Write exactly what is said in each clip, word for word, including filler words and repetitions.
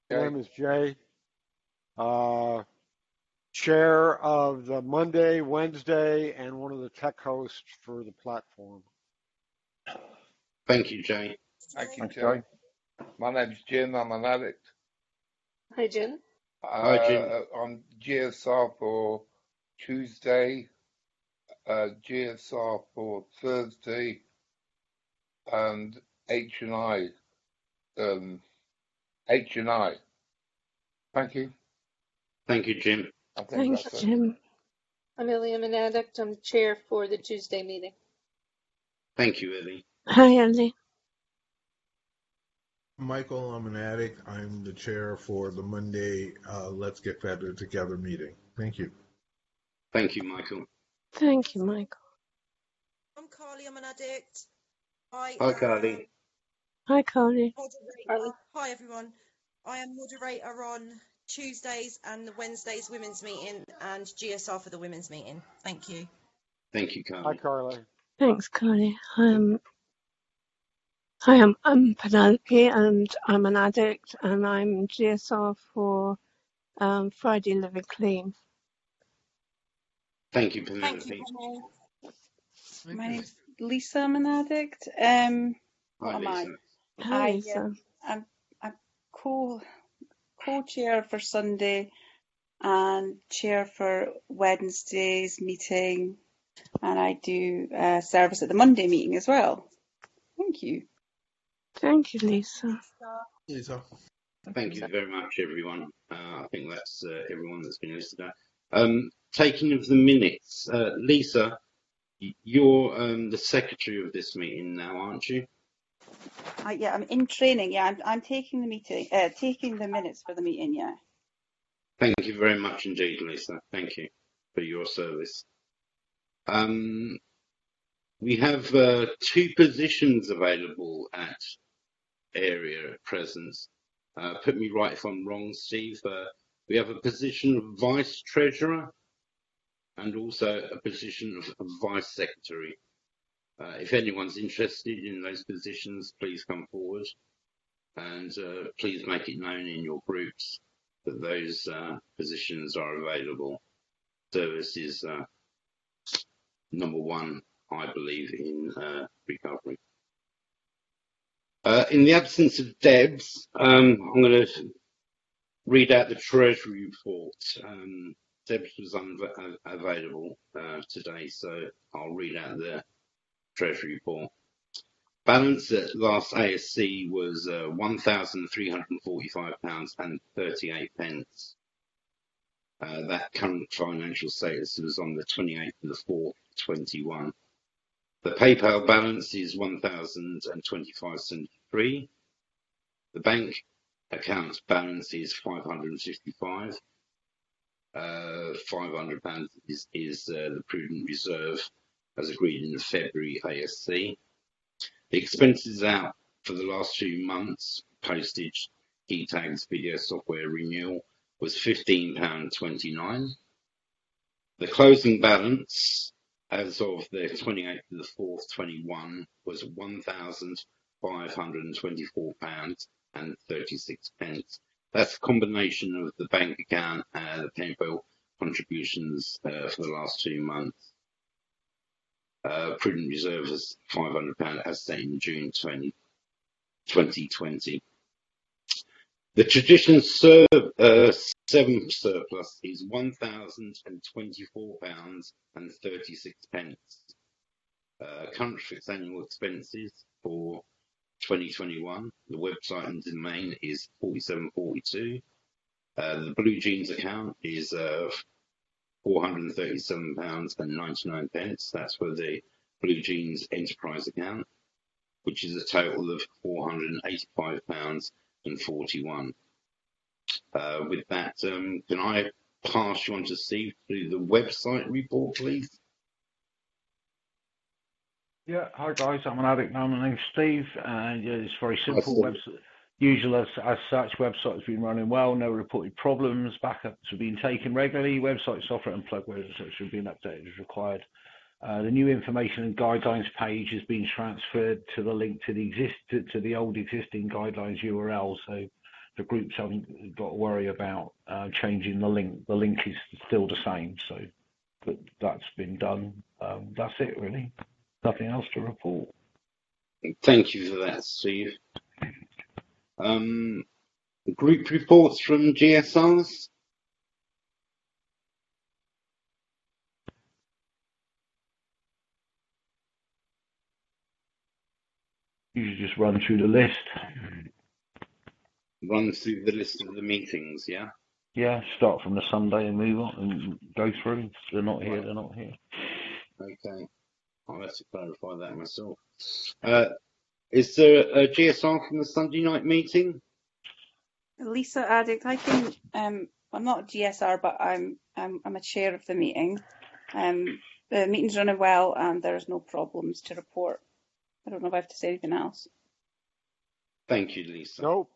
My Okay. name is Jay, uh, chair of the Monday, Wednesday, and one of the tech hosts for the platform. Thank you, Jay. Thank you, Thanks, Jay. Jay. My name's Jim. I'm an addict. Hi, Jim. Hi, Jim. Uh, I'm G S R for Tuesday, uh, G S R for Thursday, and H and I. Um, H and I. Thank you. Thank you, Jim. I think Thanks, that's it. Jim. I'm Ellie. I'm an addict. I'm chair for the Tuesday meeting. Thank you, Ellie. Hi, Ellie. Michael, I'm an addict. I'm the chair for the Monday uh, Let's Get Better Together meeting. Thank you. Thank you, Michael. Thank you, Michael. I'm Carly, I'm an addict. I Hi, am Carly. Hi, Carly. Carly. moderator. Hi everyone. I am moderator on Tuesdays and the Wednesdays women's meeting and G S R for the women's meeting. Thank you. Thank you, Hi, Carly. Carly. Thanks, Carly. Um, hi, I'm, I'm Penelope, and I'm an addict, and I'm G S R for um, Friday Living Clean. Thank you, Thank you, Penelope. Paul. My name's Lisa. I'm an addict. Um, what Hi, am I? Lisa. Hi, I Lisa. um, I'm I'm co co-chair for Sunday and chair for Wednesday's meeting, and I do uh, service at the Monday meeting as well. Thank you. Thank you, Lisa. Lisa. Thank you very much, everyone. Uh, I think that's uh, everyone that's been listed out. Um, taking of the minutes. Uh, Lisa, you're um, the secretary of this meeting now, aren't you? I, yeah, I'm in training. Yeah, I'm I'm taking the meeting, uh, taking the minutes for the meeting. Yeah. Thank you very much indeed, Lisa. Thank you for your service. Um, we have uh, two positions available at area at present. Uh, put me right if I'm wrong, Steve. Uh, we have a position of vice treasurer and also a position of, of vice secretary. Uh, if anyone's interested in those positions, please come forward and uh, please make it known in your groups that those uh, positions are available. Service is uh, number one, I believe, in uh, recovery. Uh, in the absence of Debs, um, I'm going to read out the Treasury report. Um, Debs was unavailable uh, today, so I'll read out the Treasury report. Balance at last A S C was uh, one thousand three hundred forty-five pounds and thirty-eight pence. Uh, that current financial status was on the twenty-eighth of the fourth, twenty-one. The PayPal balance is one thousand twenty-five seventy-three. The bank account balance is five hundred fifty-five. Uh, five hundred pounds is, is uh, the prudent reserve as agreed in the February A S C. The expenses out for the last few months, postage, key tags, video software renewal, was fifteen pounds twenty-nine. The closing balance as of the twenty-eighth of the fourth, twenty-one was one thousand five hundred twenty-four pounds and thirty-six pence. That's a combination of the bank account and the PayPal contributions uh, for the last two months. Uh, prudent reserve is five hundred pounds as stated in June twenty twenty. The traditional serve, uh, seven surplus is one thousand twenty-four pounds and thirty-six pence. Uh, current fixed annual expenses for twenty twenty-one. The website and domain is forty-seven forty-two. Uh, the Blue Jeans account is uh, four hundred thirty-seven pounds and ninety-nine pence. That's for the Blue Jeans Enterprise account, which is a total of four hundred eighty-five pounds and forty-one. Uh, with that, um, can I pass you on to Steve through the website report, please? Yeah, hi guys, I'm an addict now. My name's Steve, and yeah, it's very Hi, simple. Steve. Website, usual as, as such, website has been running well, no reported problems, backups have been taken regularly, website software and plugins have been updated as required. Uh, the new information and guidelines page has been transferred to the link to the exist to, to the old existing guidelines U R L, so the groups haven't got to worry about uh, changing the link. The link is still the same, so but that's been done. Um, that's it, really. Nothing else to report. Thank you for that, Steve. Um, group reports from G S Rs. You just run through the list. Run through the list of the meetings, yeah? Yeah, start from the Sunday and move on and go through. If they're not here, they're not here. Okay. I'll have to clarify that myself. Uh, is there a G S R from the Sunday night meeting? Lisa Addict, I can. Um, I'm not a G S R, but I'm I'm I'm a chair of the meeting. Um, the meeting's running well, and there's no problems to report. I don't know if I have to say anything else. Thank you, Lisa. Nope.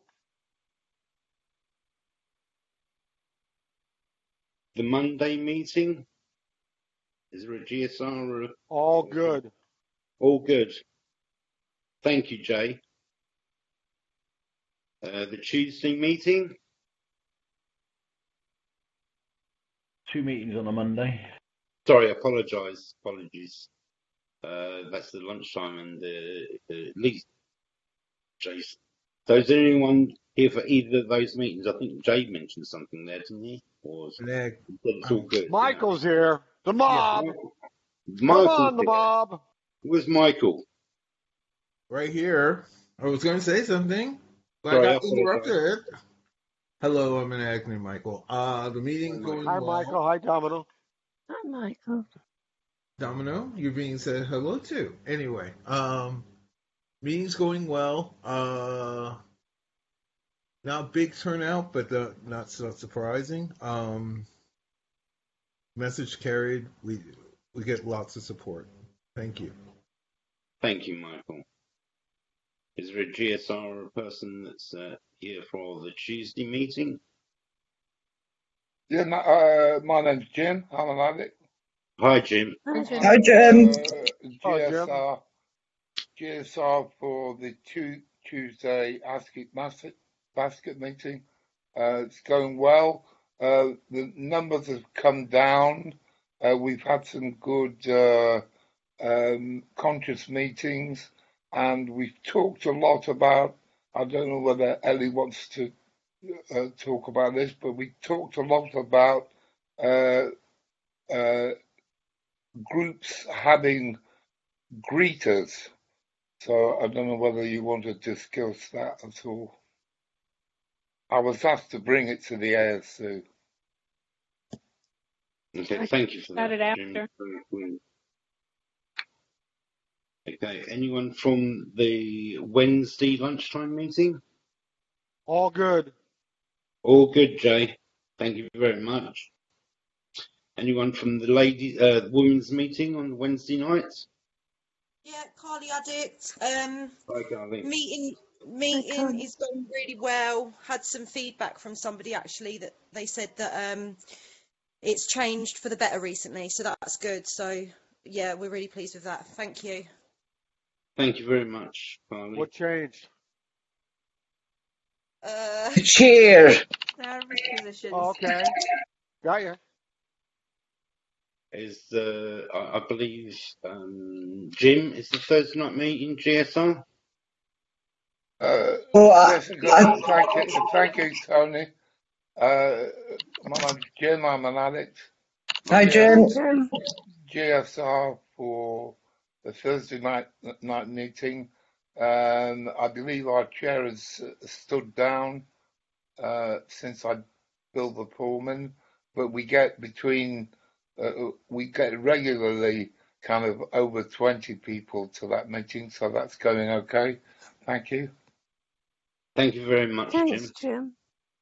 The Monday meeting? Is there a G S R or a... All good. All good. Thank you, Jay. Uh, the Tuesday meeting? Two meetings on a Monday. Sorry, I apologise. Apologies. Uh, that's the lunchtime and the, the least. Jason. So is there anyone here for either of those meetings? I think Jay mentioned something there, didn't he? Or Yeah, it's all good. Michael's here. The mob. Yeah. Come Michael's on, the here. mob. Where's Michael? right here. I was going to say something, but Sorry, I I got apologize. interrupted. Hello, I'm an acne, Michael. Uh, the meeting's going Hi, well. Michael. Hi, Domino. Hi, Michael. Domino, you're being said hello to. Anyway, um, meeting's going well. Uh, not big turnout, but the, not so surprising. Um, message carried. We we get lots of support. Thank you. Thank you, Michael. Is there a G S R or a person that's uh, here for the Tuesday meeting? Yeah, no, uh, my name's Jim. I'm an addict. Hi, Jim. Hi, Jim. Hi, Jim. Uh, Hi, Jim. G S R, G S R for the two, Tuesday ASCII basket, basket meeting. Uh, it's going well. Uh, the numbers have come down. Uh, we've had some good uh, um, conscious meetings, and we've talked a lot about. I don't know whether Ellie wants to uh, talk about this, but we talked a lot about uh, uh, groups having greeters. So I don't know whether you want to discuss that at all. I was asked to bring it to the A S C. Okay, I thank you for got that, it Jim. after. Okay, anyone from the Wednesday lunchtime meeting? All good. All good, Jay. Thank you very much. Anyone from the lady, uh, the women's meeting on Wednesday night? Yeah, Carly Addict. Um, Hi, Carly. meeting Hi, meeting Carly. is going really well. Had some feedback from somebody actually that they said that um, it's changed for the better recently, so that's good. So yeah, we're really pleased with that. Thank you. Thank you very much, Carly. What changed? Uh, Chair. service positions. Oh, okay. Got you. Is the I, I believe um, Jim is the Thursday night meeting G S R? Uh, Well, I, yes, good. I, Thank you, thank you, Tony. Uh, my name's Jim. I'm an addict. hi, G S, Jim. Hi, Jim. G S R for the Thursday night night meeting. Um, I believe our chair has stood down uh, since I built the Pullman, but we get between uh, we get regularly kind of over twenty people to that meeting, so that's going okay. Thank you. Thank you very much, Thanks, Jim. Jim.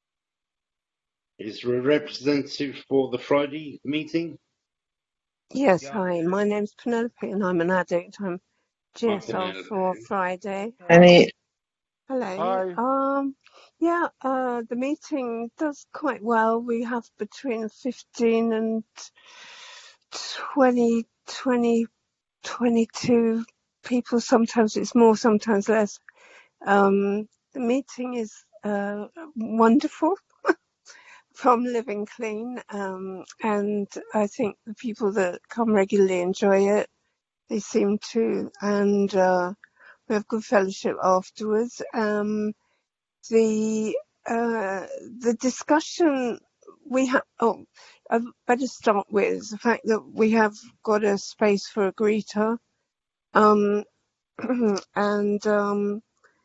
Is there a representative for the Friday meeting? Yes, Yeah. hi. My name's Penelope and I'm an addict. I'm G S R Penelope. for Friday. Any, Hello. Hi. Um, yeah, uh, the meeting does quite well. We have between fifteen and twenty, twenty, twenty-two people. Sometimes it's more, sometimes less. Um, the meeting is uh, wonderful from Living Clean, um, and I think the people that come regularly enjoy it. They seem to, and uh, we have good fellowship afterwards. Um, the uh, the discussion we have. Oh, I better start with the fact that we have got a space for a greeter, um, and um,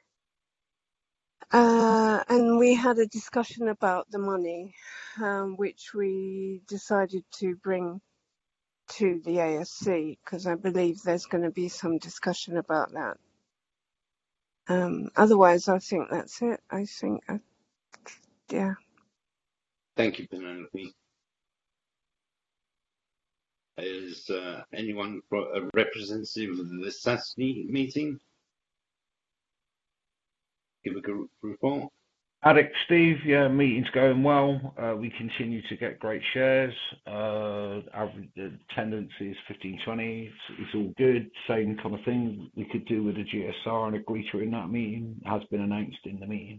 uh, and we had a discussion about the money, um, which we decided to bring to the A S C because I believe there's going to be some discussion about that. Um, otherwise, I think that's it. I think, uh, yeah. Thank you, Penelope. Is uh, anyone a representative of the S A S C meeting? Give a good report. Addict Steve, yeah, meeting's going well. Uh, we continue to get great shares. Uh, average attendance is fifteen, twenty. It's, it's all good. Same kind of thing we could do with a G S R and a greeter in that meeting. It has been announced in the meeting.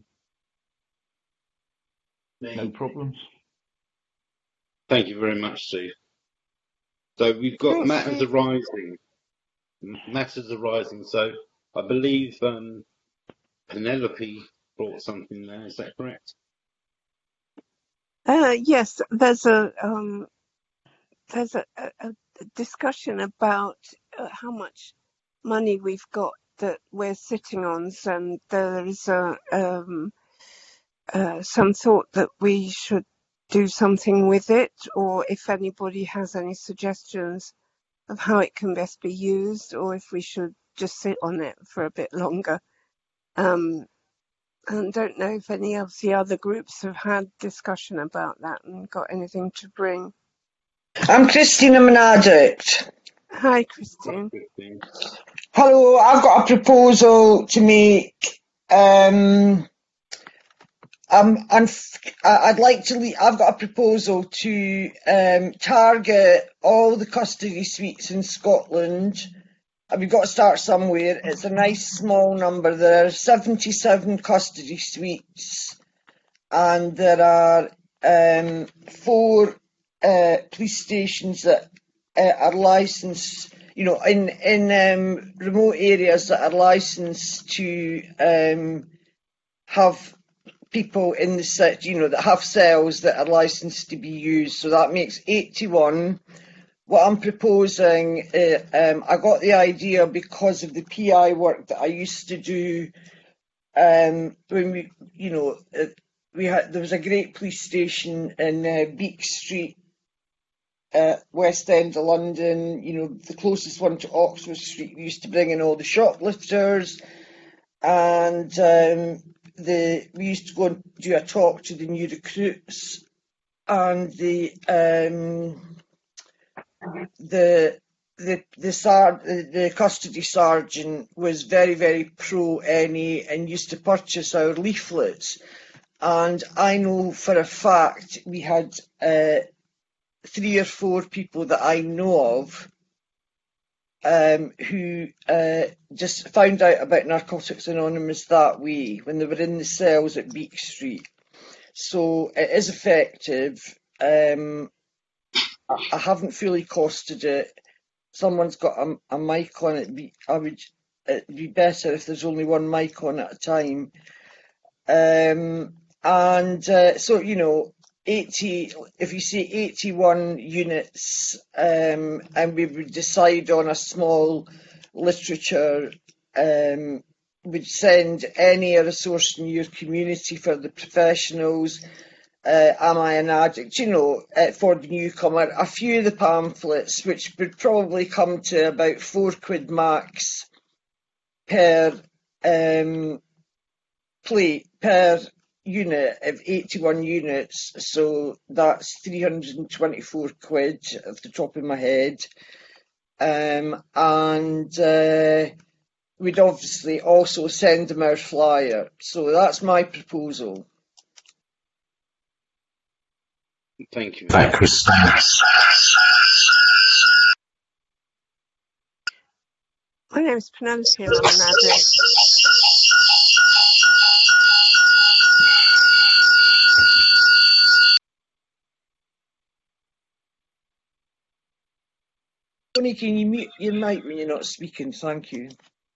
No problems. Thank you very much, Steve. So we've got Thanks, matters Steve. arising. Matters arising. So I believe um, Penelope brought something there. Is that correct? Uh, yes, there's a um, there's a, a, a discussion about uh, how much money we've got that we're sitting on, and there is a um, uh, some thought that we should do something with it, or if anybody has any suggestions of how it can best be used, or if we should just sit on it for a bit longer. Um, and don't know if any of the other groups have had discussion about that and got anything to bring. I'm Christine, I'm an addict. Hi, Christine. Hello, I've got a proposal to make. Um, um, I'm, I'd like to leave, I've got a proposal to um, target all the custody suites in Scotland. We've got to start somewhere. It's a nice small number. There are seventy-seven custody suites, and there are um, four uh, police stations that uh, are licensed, you know, in in um, remote areas that are licensed to um, have people in the set, you know, that have cells that are licensed to be used. So that makes eighty-one. What I'm proposing, uh, um, I got the idea because of the P I work that I used to do. Um, when we, you know, uh, we had there was a great police station in uh, Beak Street, uh, West End of London. You know, the closest one to Oxford Street. We used to bring in all the shoplifters, and um, the we used to go and do a talk to the new recruits, and the um. the the the, sar the the custody sergeant was very very pro N A and used to purchase our leaflets, and I know for a fact we had uh, three or four people that I know of um, who uh, just found out about Narcotics Anonymous that way when they were in the cells at Beak Street. So it is effective. Um, I haven't fully costed it. Someone's got a, a mic on it. Be, I would. It'd be better if there's only one mic on at a time. Um, and uh, so you know, eighty. If you say eighty-one units, um, and we would decide on a small literature, um, we'd send any resource in your community for the professionals. Uh, am I an addict? You know, uh, for the newcomer, a few of the pamphlets, which would probably come to about four quid max per um, plate, per unit of eighty-one units. So that's three hundred and twenty-four quid off the top of my head. Um, and uh, we'd obviously also send them our flyer. So that's my proposal. Thank you. Thank you. My name is Penelope and I'm an addict. Tony, can you mute your mic when you're not speaking? Thank you.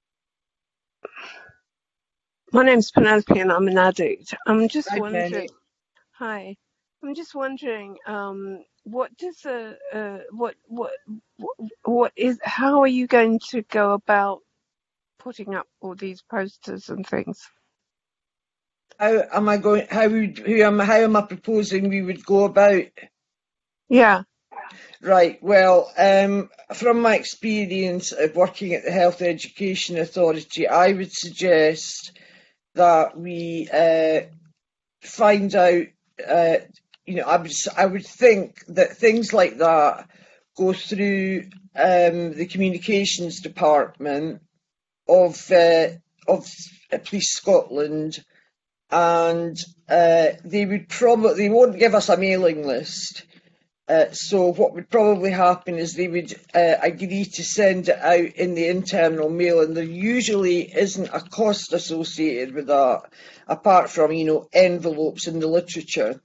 My name's Penelope and I'm an addict. I'm just Hi, wondering, Penny. hi, I'm just wondering, um, what does a, uh, what, what, what, what is, how are you going to go about putting up all these posters and things? How am I going? How would? Who am? How am I proposing we would go about? Yeah. Right. Well, um, from my experience of working at the Health Education Authority, I would suggest that we uh, find out. Uh, you know, I would. I would think that things like that go through um, the communications department of uh, of Police Scotland. And uh, they would probably they won't give us a mailing list. Uh, so what would probably happen is they would uh, agree to send it out in the internal mail, and there usually isn't a cost associated with that, apart from, you know, envelopes in the literature.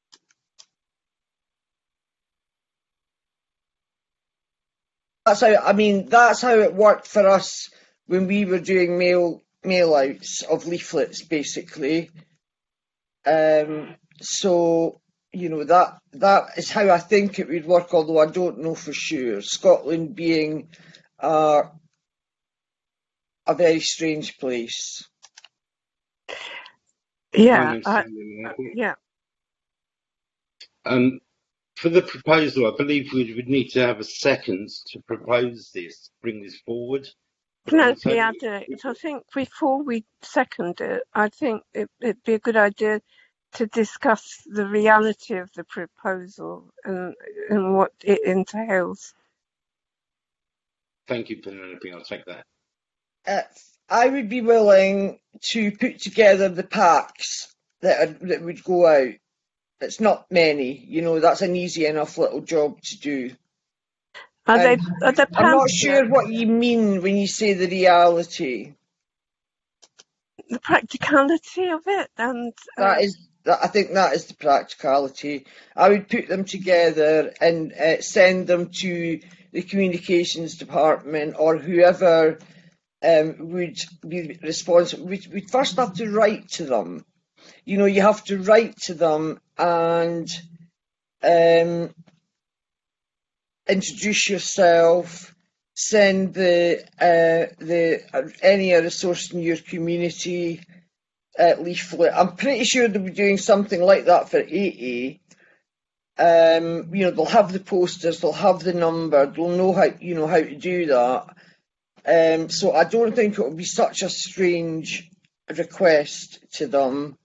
That's how I mean. That's how it worked for us when we were doing mail mail outs of leaflets, basically. Um, so, you know, that that is how I think it would work, although I don't know for sure. Scotland being uh, a very strange place. Yeah. I, yeah. Um, for the proposal, I believe we would need to have a second to propose this, bring this forward. Penelope Addict, I think before we second it, I think it, it'd be a good idea to discuss the reality of the proposal and, and what it entails. Thank you, Penelope. I'll take that. Uh, I would be willing to put together the packs that are, that would go out. It's not many, you know. That's an easy enough little job to do. Are they? Um, Are they I'm not pamphlets? sure what you mean when you say the reality. The practicality of it, and uh, That is, that I think that is the practicality. I would put them together and uh, send them to the communications department or whoever um, would be responsible. We'd, we'd first have to write to them. You know, you have to write to them and um, introduce yourself. Send the uh, the uh, any resource in your community. Uh, leaflet. I'm pretty sure they'll be doing something like that for A A. Um, you know, they'll have the posters, they'll have the number, they'll know how you know how to do that. Um, so I don't think it will be such a strange request to them.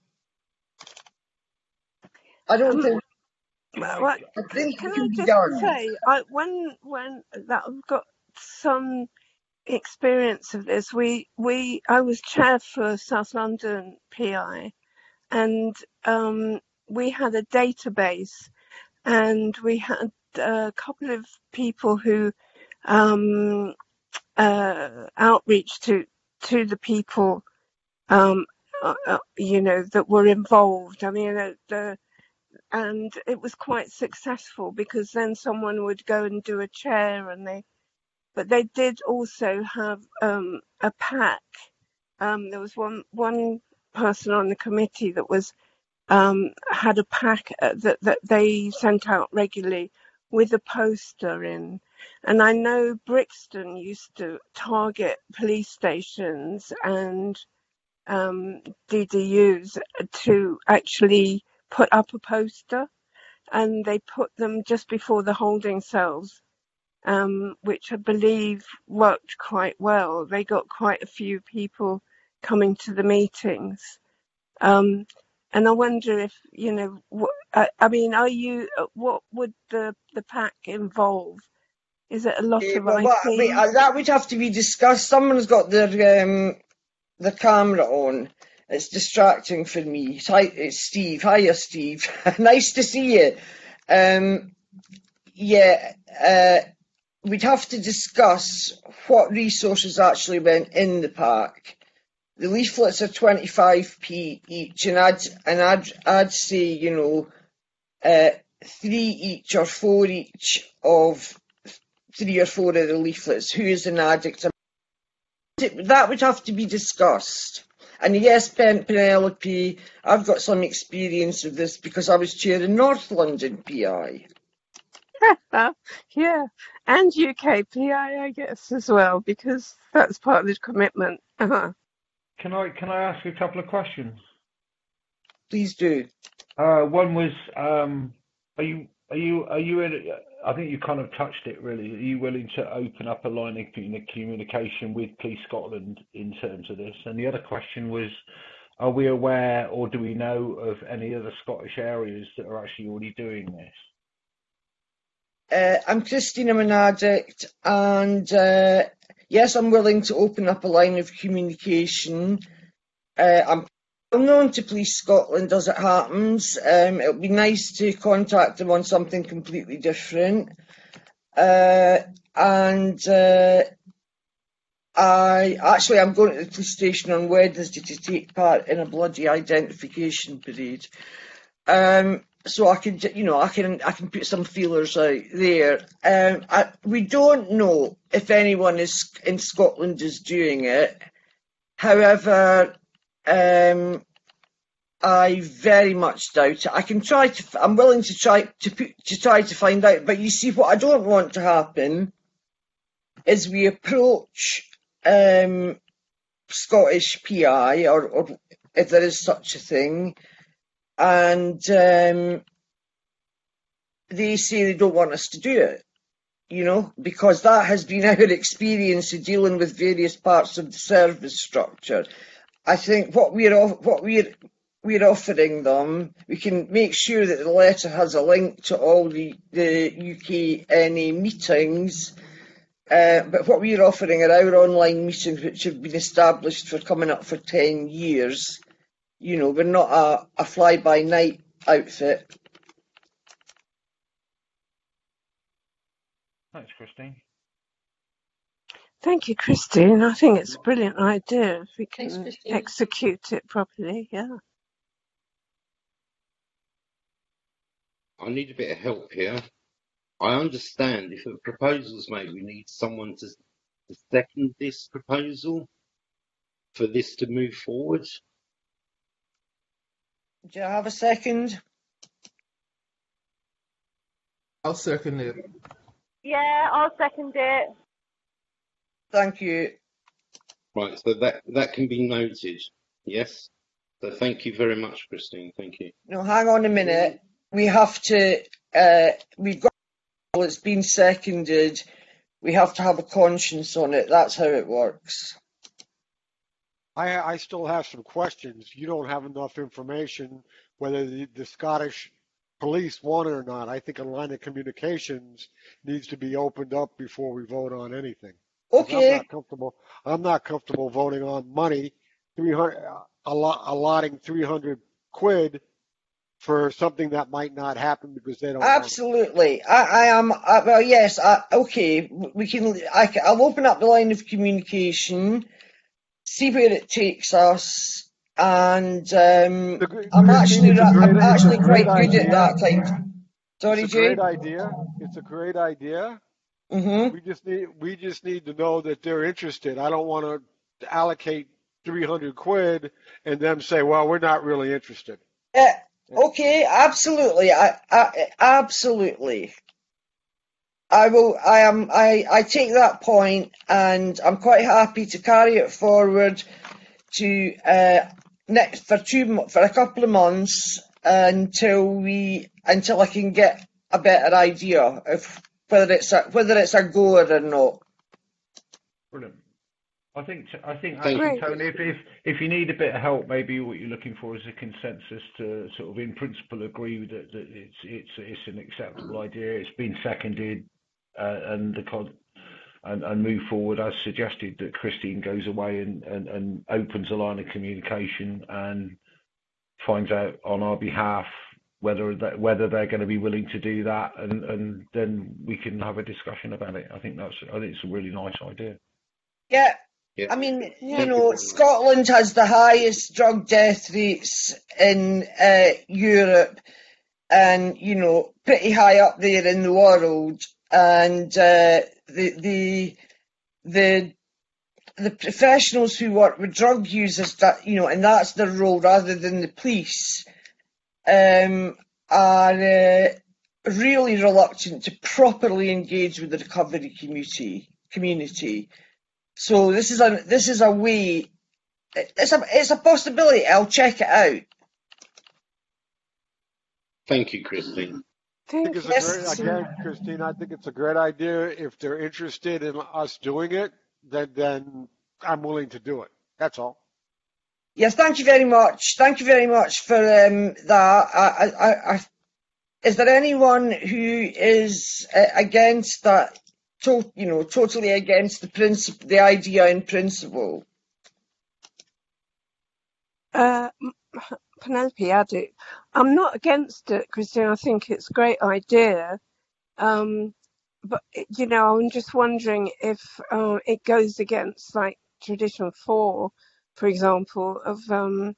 I don't um, think. well, I think can it can I be just done. say, I when when that I've got some experience of this. We we I was chair for South London P I, and um, we had a database, and we had a couple of people who um, uh, outreach to to the people, um, uh, uh, you know, that were involved. I mean, uh, the and it was quite successful because then someone would go and do a chair, and they but they did also have um, a pack. Um, there was one one person on the committee that was um, had a pack that that they sent out regularly with a poster in. And I know Brixton used to target police stations and um, D D Us to actually put up a poster, and they put them just before the holding cells. Um, which I believe worked quite well. They got quite a few people coming to the meetings. Um, and I wonder if, you know, what, I, I mean, are you, what would the, the pack involve? Is it a lot Uh, of well, what, wait, writing? uh, that would have to be discussed. Someone's got their um, the camera on. It's distracting for me. Hi, it's Steve. Hiya, Steve. Nice to see you. Um, yeah. Uh, We'd have to discuss what resources actually went in the pack. The leaflets are twenty-five p each, and I'd and I'd I'd say, you know, uh, three each or four each of three or four of the leaflets. Who is an addict? That would have to be discussed. And yes, Pen- Penelope, I've got some experience of this because I was chairing North London P I. Yeah, and U K P I, I guess, as well, because that's part of the commitment. Uh-huh. Can I can I ask you a couple of questions? Please do. Uh, one was, um, are you are you are you in? I think you kind of touched it really. Are you willing to open up a line of communi- communication with Police Scotland in terms of this? And the other question was, are we aware or do we know of any other Scottish areas that are actually already doing this? Uh, I'm Christine, I'm an addict, and uh, yes, I'm willing to open up a line of communication. Uh, I'm well known to Police Scotland as it happens. Um, it would be nice to contact them on something completely different. Uh, and uh, I actually, I'm going to the police station on Wednesday to take part in a bloody identification parade. Um, so I can, you know, I can, I can put some feelers out there. Um, I, we don't know if anyone is in Scotland is doing it. However, um, I very much doubt it. I can try to. I'm willing to try to put, to try to find out. But you see, what I don't want to happen is we approach um, Scottish P I, or, or if there is such a thing, and um, they say they don't want us to do it, you know, because that has been our experience of dealing with various parts of the service structure. I think what we're what we're we're offering them, we can make sure that the letter has a link to all the, the U K N A meetings, uh, but what we're offering are our online meetings, which have been established for coming up for ten years. You know, we're not a, a fly-by-night outfit. Thanks, Christine. Thank you, Christine. I think it's a brilliant idea if we Thanks, can Christine. execute it properly. Yeah. I need a bit of help here. I understand if a proposal's made, we need someone to, to second this proposal for this to move forward. Do you have a second? I'll second it. Yeah, I'll second it. Thank you. Right, so that, that can be noted, yes? So thank you very much, Christine, thank you. No, hang on a minute. We have to, uh, we've got, well, it's been seconded. We have to have a conscience on it. That's how it works. I, I still have some questions. You don't have enough information whether the, the Scottish police want it or not. I think a line of communications needs to be opened up before we vote on anything. 'Cause I'm Okay. not comfortable. I'm not comfortable voting on money, three hundred, allot, allotting three hundred quid for something that might not happen because they don't want it. Absolutely. I, I am, I, well, yes, I, okay, we can, I, can- I'll open up the line of communication, see where it takes us, and um, It's a gr- I'm Christine, actually, it's a ra- great, I'm it's a actually great quite good at idea. that kind. Sorry, It's a Jay? great idea. It's a great idea. Mm-hmm. We just need, we just need to know that they're interested. I don't want to allocate three hundred quid and them say, well, we're not really interested. Yeah, okay, absolutely. I, I, absolutely. I will. I am. I. I take that point, and I'm quite happy to carry it forward to uh, next for two mo- for a couple of months until we until I can get a better idea of whether it's a, whether it's a goer or not. Brilliant. I think I think Thank actually, you. Tony, if, if if you need a bit of help, maybe what you're looking for is a consensus to sort of, in principle, agree that, that it's it's it's an acceptable idea. It's been seconded, uh, and the con- and, and move forward as suggested. That Christine goes away and, and, and opens a line of communication and finds out on our behalf whether that whether they're going to be willing to do that, and, and then we can have a discussion about it. I think that's I think it's a really nice idea. Yeah. Yeah. I mean, you Yeah. Thank you know, very much. Scotland has the highest drug death rates in uh, Europe, and you know, pretty high up there in the world. and uh, the the the the professionals who work with drug users, that you know, and that's their role rather than the police, um, are uh, really reluctant to properly engage with the recovery community. Community. So this is a this is a way. It's a it's a possibility. I'll check it out. Thank you, Christine. I think it's a Yes. great, again, Christine, I think it's a great idea. If they're interested in us doing it, then, then I'm willing to do it. That's all. Yes, thank you very much. Thank you very much for um, that. I, I, I, is there anyone who is uh, against that? To, you know, totally against the principle, the idea in principle. Uh, Penelope, I do. I'm not against it, Christine. I think it's a great idea. Um, but, you know, I'm just wondering if uh, it goes against, like, tradition four, for example, of um,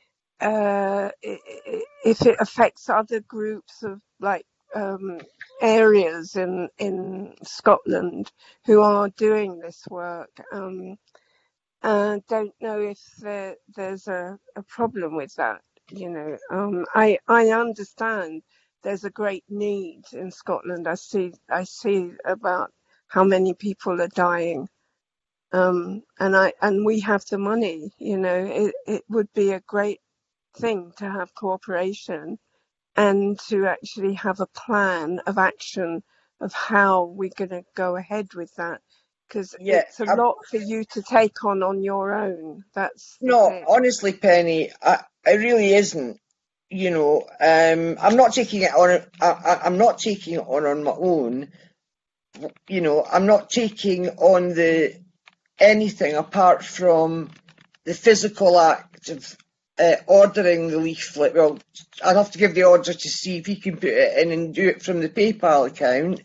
uh, if it affects other groups of, like, um, areas in, in Scotland who are doing this work. Um, and don't know if there, there's a, a problem with that. You know, um, I I understand there's a great need in Scotland. I see I see about how many people are dying, um, and I and we have the money. You know, it it would be a great thing to have cooperation and to actually have a plan of action of how we're going to go ahead with that. Because Yeah, it's a I'm, lot for you to take on on your own. That's the no, thing. honestly, Penny, I, it really isn't. You know, um, I'm not taking it on. I, I, I'm not taking it on on my own. You know, I'm not taking on the anything apart from the physical act of uh, ordering the leaflet. Well, I'd have to give the order to see if he can put it in and do it from the PayPal account.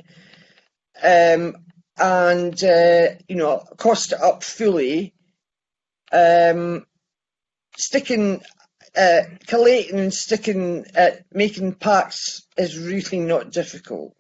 Um, and, uh, you know, cost it up fully. Um, sticking, uh, collating and sticking, uh, making packs is really not difficult.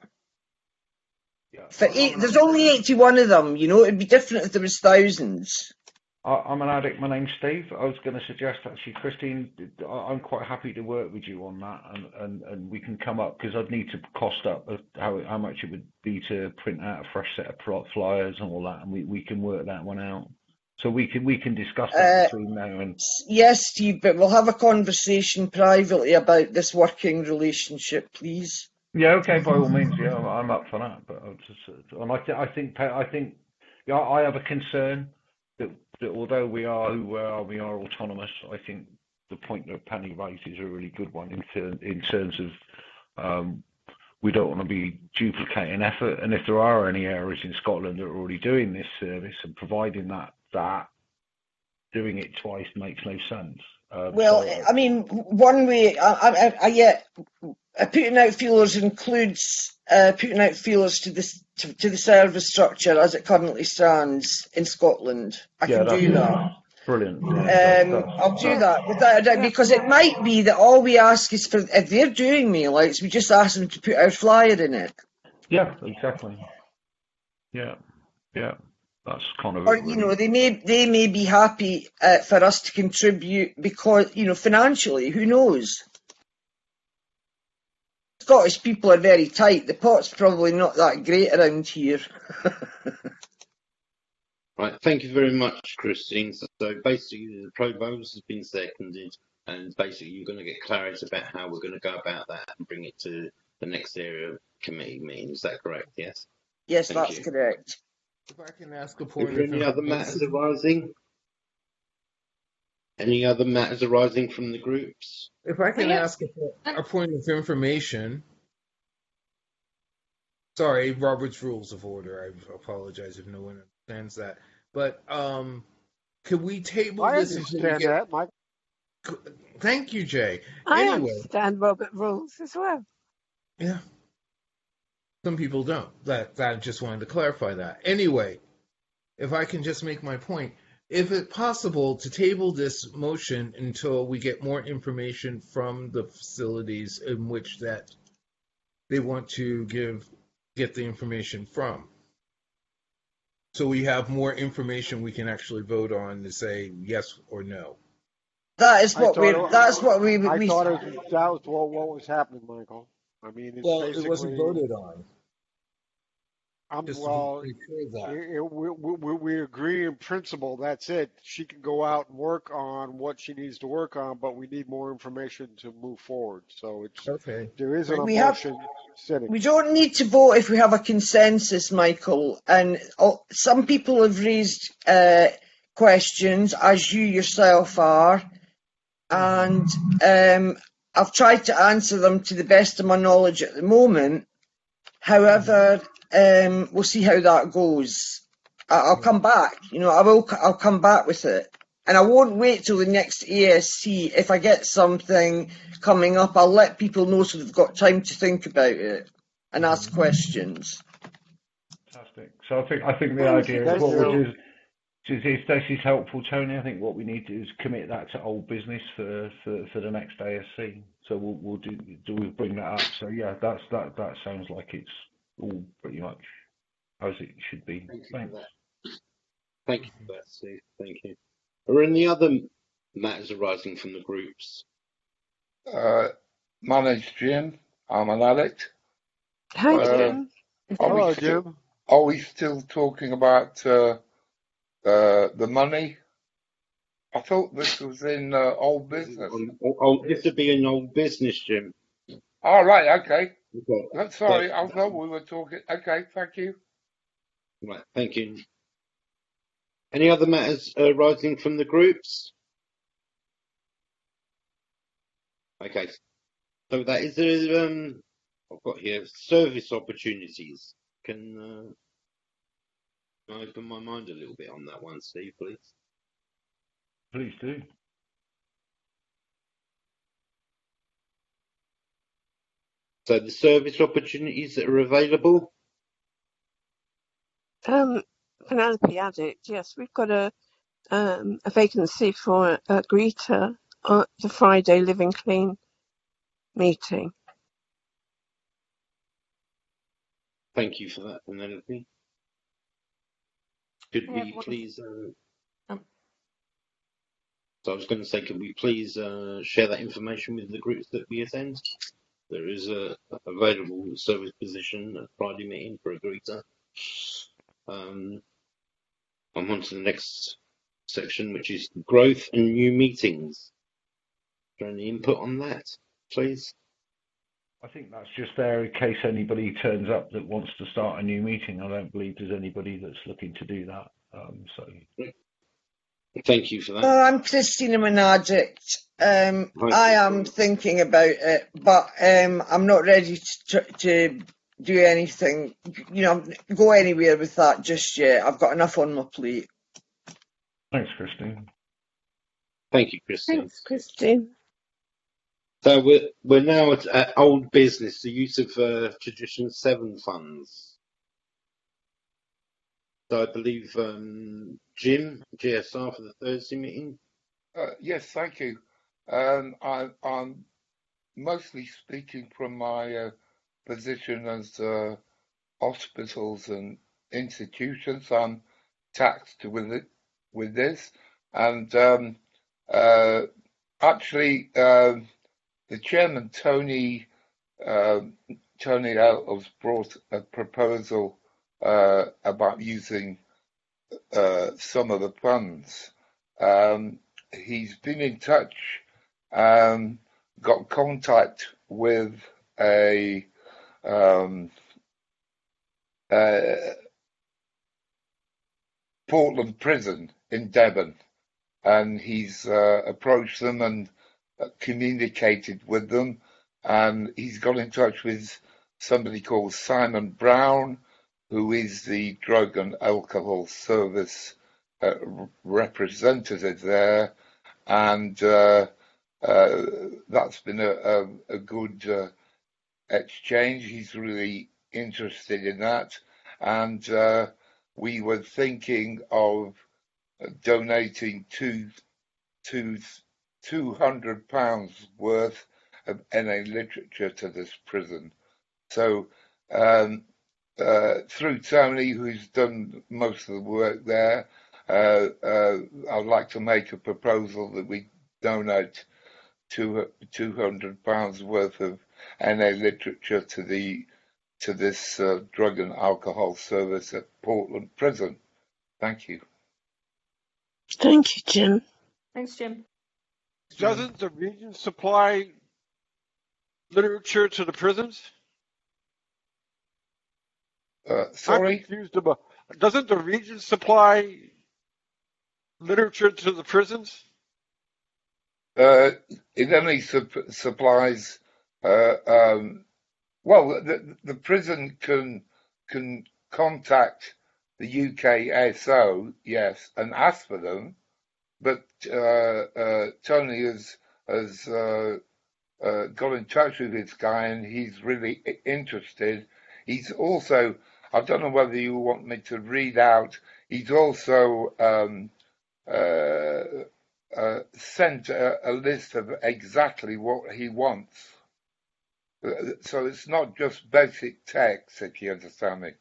Yeah, For I- eight, I'm, there's only eighty-one of them, you know, it'd be different if there was thousands. I- I'm an addict. My name's Steve. I was going to suggest actually, Christine, I- I'm quite happy to work with you on that, and, and, and we can come up because I'd need to cost up of how how much it would be to print out a fresh set of plot flyers and all that, and we, we can work that one out. So we can we can discuss that Uh, between now and. yes, Steve, but we'll have a conversation privately about this working relationship, please. Yeah, okay, by all means, yeah, I'm, I'm up for that. But I'll just, and I, th- I think I think yeah, I have a concern that, that although we are who we are, we are autonomous. I think the point that Penny raised is a really good one in, ter- in terms of um, we don't want to be duplicating effort, and if there are any areas in Scotland that are already doing this service and providing that, that doing it twice makes no sense. Um, Well, so, I mean, one way, I, I, I yeah, uh, putting out feelers includes uh, putting out feelers to this to, to the service structure as it currently stands in Scotland. I yeah, can that's do that. brilliant. Yeah, that's, Um, that's, I'll do Yeah, that without a doubt yeah, because it might be that all we ask is for if they're doing mail-outs, we just ask them to put our flyer in it, yeah, exactly. Yeah, yeah, that's kind of or it, you know, really. they may they may be happy uh, for us to contribute because you know financially, who knows? Scottish people are very tight. The pot's probably not that great around here. Right, thank you very much, Christine. So, so basically, the proposal has been seconded, and basically, you're going to get clarity about how we're going to go about that and bring it to the next area committee meeting. Is that correct? Yes. Yes, Thank that's you. correct. If I can ask a Is point there of any other matters information. arising? Any other matters arising from the groups? If I can I ask a, a point of information. Sorry, Robert's Rules of Order. I apologize if no one understands that. But um, could we table I this until we understand get? that, Mike. Thank you, Jay. I Anyway, understand Robert rules as well. yeah, some people don't. That that I just wanted to clarify that. Anyway, if I can just make my point, if it's possible to table this motion until we get more information from the facilities in which that they want to give get the information from. So we have more information we can actually vote on to say yes or no. That is I what thought we're. That's it, what we I we. thought it was, that was what, what was happening, Michael. I mean, it's Well, it wasn't basically, voted on. I'm Just to well. make sure of that. It, it, we, we, we agree in principle. That's it. She can go out and work on what she needs to work on, but we need more information to move forward. So it's Okay. there isn't a We have. motion sitting. We don't need to vote if we have a consensus, Michael. And uh, some people have raised uh, questions, as you yourself are, and um, I've tried to answer them to the best of my knowledge at the moment. However, um, we'll see how that goes. I- I'll come back. You know, I will. I'll come back with it, and I won't wait till the next A S C. If I get something coming up, I'll let people know so they've got time to think about it and ask questions. Fantastic. So I think I think the Thank you, idea is Thank what we'll you. do is, is if Stacey's helpful, Tony. I think what we need to do is commit that to old business for, for, for the next A S C. So we'll we'll do do we bring that up. So yeah, that's that that sounds like it's all pretty much as it should be. Thank you Thanks. for that. Thank you for that, Steve. Thank you. Are there any other matters arising from the groups? Uh, my name's Jim. I'm an addict. Hi, Uh, Jim. are we Hello, still Jim. are we still talking about uh, uh, the money? I thought this was in uh, old This is business. on, oh, oh, this would be an old business, Jim. All right. Okay. Okay. Uh, So, Sorry, I thought we were talking. Okay. Thank you. right, thank you. Any other matters arising from the groups? Okay. So that is there. Um, I've got here service opportunities. Can uh, I open my mind a little bit on that one, Steve, please? Please do. So the service opportunities that are available. Um, Penelope Addict, yes, we've got a um, a vacancy for a greeter at the Friday Living Clean meeting. Thank you for that, Penelope. Could I have we one. please? Uh, Um, so I was going to say, could we please uh, share that information with the groups that we attend? There is a available service position at Friday meeting for a greeter. Um, I'm on to the next section, which is growth and new meetings. Is there any input on that, please? I think that's just there in case anybody turns up that wants to start a new meeting. I don't believe there's anybody that's looking to do that. Um, so Thank you for that. Oh, I'm Christina Manadrick. Um, Hi, I am thinking about it, but um, I'm not ready to, to do anything, you know, go anywhere with that just yet. I've got enough on my plate. thanks, Christine. Thank you, Christine. Thanks, Christine. So we're we're now at, at old business, the use of uh, tradition seven funds. So I believe um, Jim, G S R for the Thursday meeting. Uh, yes. Thank you. Um, I, I'm mostly speaking from my uh, position as uh, hospitals and institutions. I'm taxed with it, with this, and um, uh, actually, um the chairman Tony uh, Tony has brought a proposal uh, about using uh, some of the funds. Um, he's been in touch, um, got contact with a um, uh, Portland prison in Devon, and he's uh, approached them and uh, communicated with them, and he's got in touch with somebody called Simon Brown, who is the drug and alcohol service uh, representative there, and uh, uh, that's been a, a, a good uh, exchange. He's really interested in that, and uh, we were thinking of donating two, two, two hundred pounds worth of N A literature to this prison. So um, uh, through Tony, who's done most of the work there, uh, uh, I'd like to make a proposal that we donate two two hundred pounds worth of N A literature to the to this uh, drug and alcohol service at Portland Prison. Thank you. Thank you, Jim. Thanks, Jim. Doesn't the region supply literature to the prisons? Uh, I'm sorry? confused about. Doesn't the region supply literature to the prisons? Uh, it only sup- supplies, uh, um, well, the, the prison can can contact the U K S O, yes, and ask for them, but uh, uh, Tony has has uh, uh, got in touch with this guy, and he's really i- interested. He's also, I don't know whether you want me to read out. He's also um, uh, uh, sent a, a list of exactly what he wants. Uh, So it's not just basic text, if you understand me.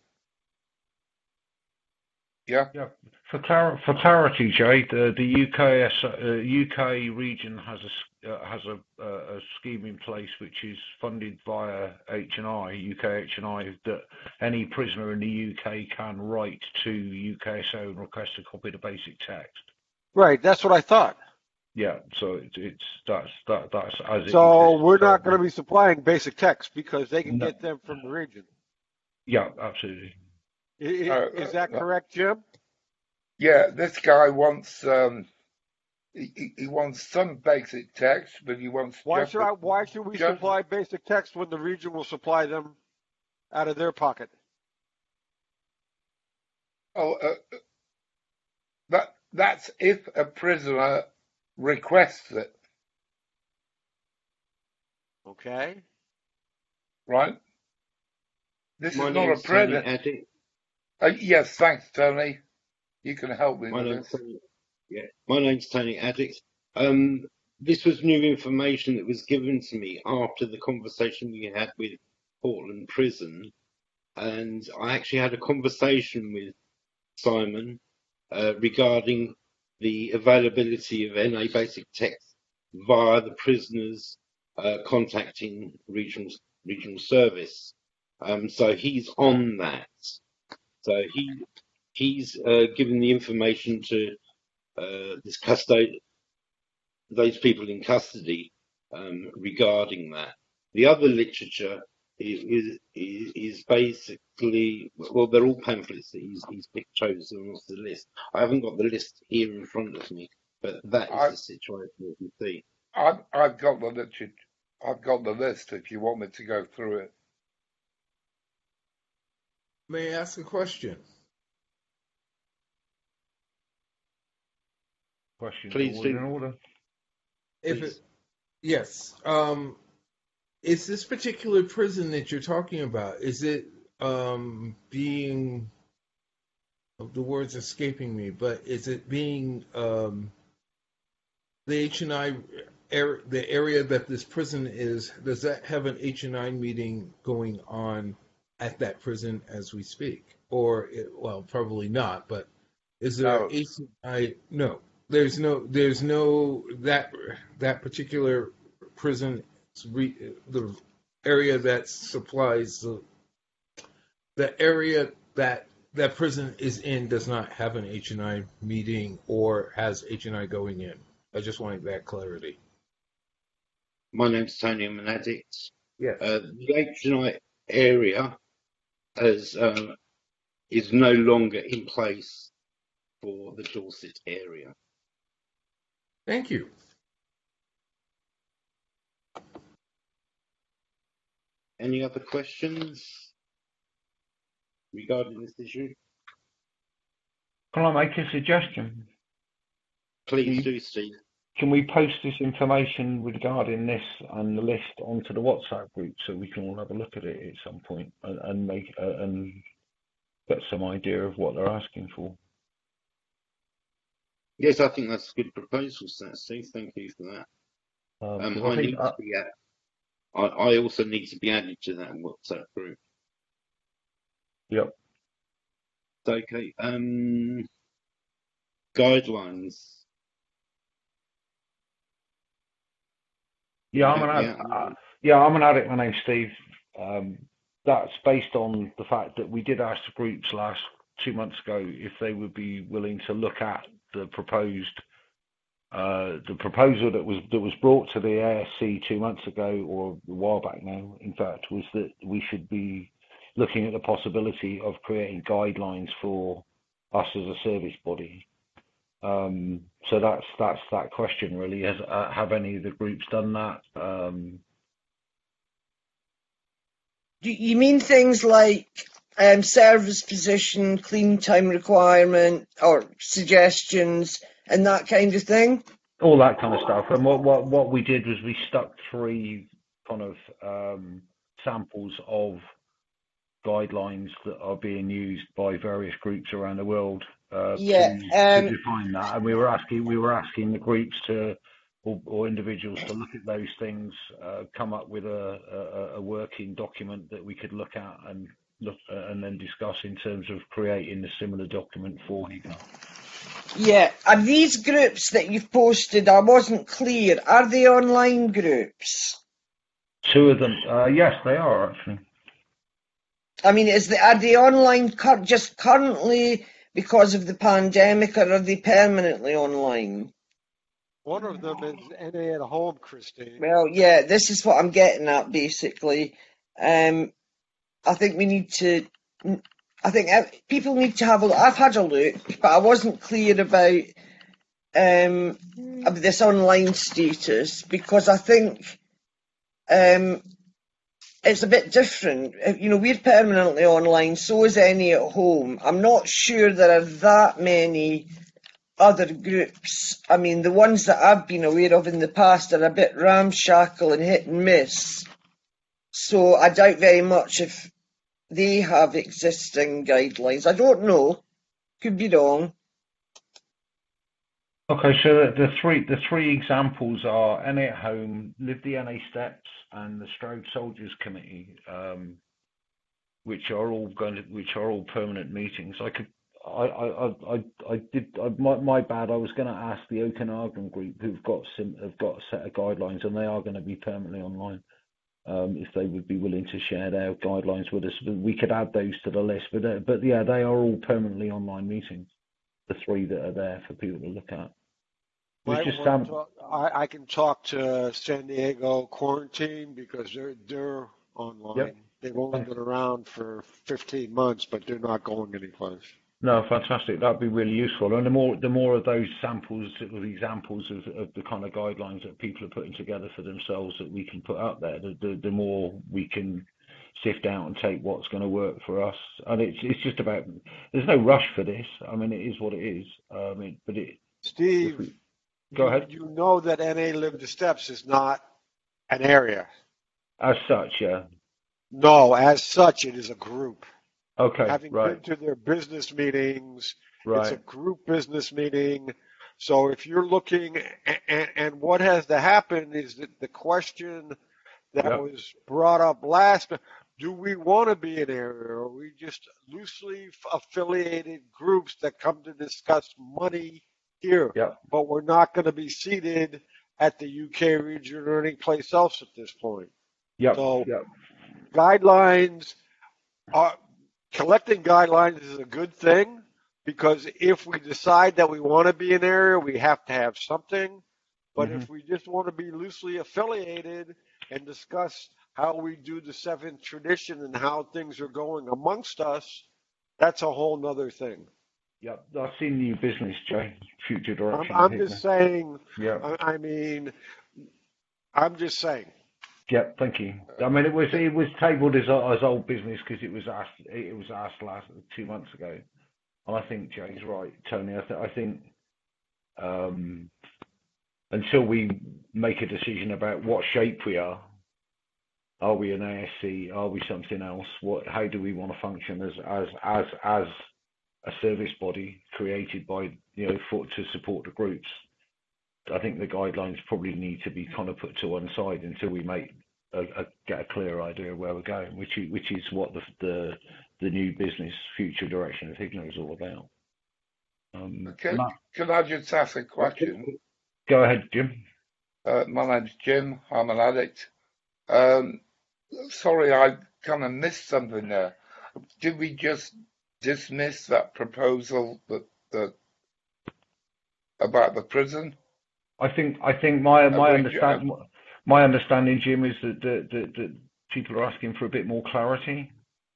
Yeah? Yeah. For, clar- for clarity, Jay, the, the U K S, uh, U K region has a s- uh, has a, uh, a scheme in place which is funded via H and I, U K H and I, that any prisoner in the U K can write to U K S O and request a copy of the basic text. Right, that's what I thought. Yeah, so it's, it's that's that that's as it So exists. we're not going to be supplying basic text because they can No. get them from the region. Yeah, absolutely. I- Uh, I- Is that uh, correct, Jim? yeah, this guy wants um, he, he he wants some basic text, but he wants Why just should I? Why should we just supply basic text when the region will supply them out of their pocket? oh uh, that that's if a prisoner requests it, Okay. right? This My is not a name's Tony prisoner. Addict. Uh, yes, thanks, Tony. You can help me My with name's this. Tony. Yeah, my name's Tony Addict. Um, this was new information that was given to me after the conversation we had with Portland Prison, and I actually had a conversation with Simon uh, regarding the availability of N A basic text via the prisoners uh, contacting regional regional service. Um, so he's on that. So he he's uh, given the information to uh, this custody, those people in custody um, regarding that. The other literature is, is is basically, well, they're all pamphlets that he's he's picked chosen off the list. I haven't got the list here in front of me, but that is I the situation that you see. I've I've got the literature. I've got the list. If you want me to go through it. May I ask a question? Questions Please always do. in order. If Please. it, yes, um, is this particular prison that you're talking about? Is it um, being? The words escaping me, but is it being um, the H and I area, the area that this prison is? Does that have an H and I meeting going on at that prison as we speak, or it, well, probably not. But is there No, H and I? No, there's no, there's no that that particular prison, the area that supplies the the area that that prison is in does not have an H and I meeting or has H and I going in. I just wanted that clarity. My name's Tony. I'm an addict. Yes. Uh, the H and I area has um, is no longer in place for the Dorset area. Thank you. Any other questions regarding this issue? Can I make a suggestion? Please Can, do, Steve. can we post this information regarding this and the list onto the WhatsApp group so we can all have a look at it at some point and, and make uh, and get some idea of what they're asking for? Yes, I think that's a good proposal, Steve. Thank you for that. Um, Um, 'cause I I think need uh, to be added. I, I also need to be added to that WhatsApp group. Yep. Okay. Um, guidelines. Yeah, I'm Yeah, an ad, yeah. uh, yeah, I'm an addict. My name's Steve. Um, that's based on the fact that we did ask the groups last two months ago if they would be willing to look at the proposed uh, the proposal that was that was brought to the A S C two months ago, or a while back now. In fact, was that we should be looking at the possibility of creating guidelines for us as a service body. Um, so that's that's that question really. Has uh, have any of the groups done that? Um, Do you mean things like um, service position, clean time requirement, or suggestions, and that kind of thing? all that kind of stuff. And what what what we did was we stuck three kind of um, samples of guidelines that are being used by various groups around the world uh, Yeah. to to Um, define that. And we were asking we were asking the groups to or, or individuals to look at those things, uh, come up with a, a, a working document that we could look at and look uh, and then discuss in terms of creating a similar document for H I C A. yeah. Are these groups that you've posted? I wasn't clear. Are they online groups? Two of them, uh, yes, they are actually. I mean, is the, are they online cur- just currently because of the pandemic, or are they permanently online? One of them is N A at home, Christine. Well, yeah, this is what I'm getting at, basically. Um, I think we need to, I think ev- people need to have a look. I've had a look, but I wasn't clear about um, about this online status, because I think um, it's a bit different. You know, we're permanently online, so is Any at Home. I'm not sure there are that many other groups. I mean, the ones that I've been aware of in the past are a bit ramshackle and hit and miss. So I doubt very much if they have existing guidelines. I don't know. Could be wrong. Okay, so the, the three the three examples are N A at Home, Live the N A Steps, and the Stroud Soldiers Committee, um, which are all going to, which are all permanent meetings. I could, I, I, I, I, I did, I, my, my bad. I was going to ask the Okanagan group, who've got sim, have got a set of guidelines, and they are going to be permanently online. Um, if they would be willing to share their guidelines with us, but we could add those to the list. But uh, but yeah, they are all permanently online meetings. The three that are there for people to look at. Might Just want um, to talk, I, I can talk to San Diego Quarantine because they're they're online. Yep. They've only Thanks. been around for fifteen months, but they're not going anyplace. No, fantastic. That'd be really useful. And the more the more of those samples, or examples of, of the kind of guidelines that people are putting together for themselves that we can put out there, the, the, the more we can sift out and take what's going to work for us. And it's it's just about, there's no rush for this. I mean, it is what it is. I mean, but it. Steve, We, go you, ahead. you know that N A Live the Steps is not an area. As such, yeah. No, as such, it is a group. Okay, Having right, been to their business meetings, right. it's a group business meeting. So if you're looking, and, and what has to happen is that the question that Yep. was brought up last, do we want to be an area, or are we just loosely affiliated groups that come to discuss money here, Yep. but we're not going to be seated at the U K region or any place else at this point? Yep. So Yep. guidelines are, collecting guidelines is a good thing, because if we decide that we want to be an area, we have to have something. But Mhm. if we just want to be loosely affiliated and discuss how we do the seventh tradition and how things are going amongst us, that's a whole nother thing. Yep. I've seen new business, Jay. Future I'm, direction. I'm Here. just saying, Yeah. I, I mean, I'm just saying. Yeah, thank you. I mean, it was it was tabled as as old business because it was asked it was asked last two months ago, and I think Jay's right, Tony. I, th- I think um, until we make a decision about what shape we are, are we an A S C? Are we something else? What? How do we want to function as as as as a service body created by you know for to support the groups? I think the guidelines probably need to be kind of put to one side until we make a, a, get a clear idea of where we're going, which is, which is what the, the the new business future direction of Higna is all about. Um, Can, Matt, can I just ask a question? go ahead, Jim. Uh, my name's Jim. I'm an addict. Um, sorry, I kind of missed something there. Did we just dismiss that proposal that, that about the prison? I think I think my Have my we, understand my understanding, Jim, is that that, that that people are asking for a bit more clarity.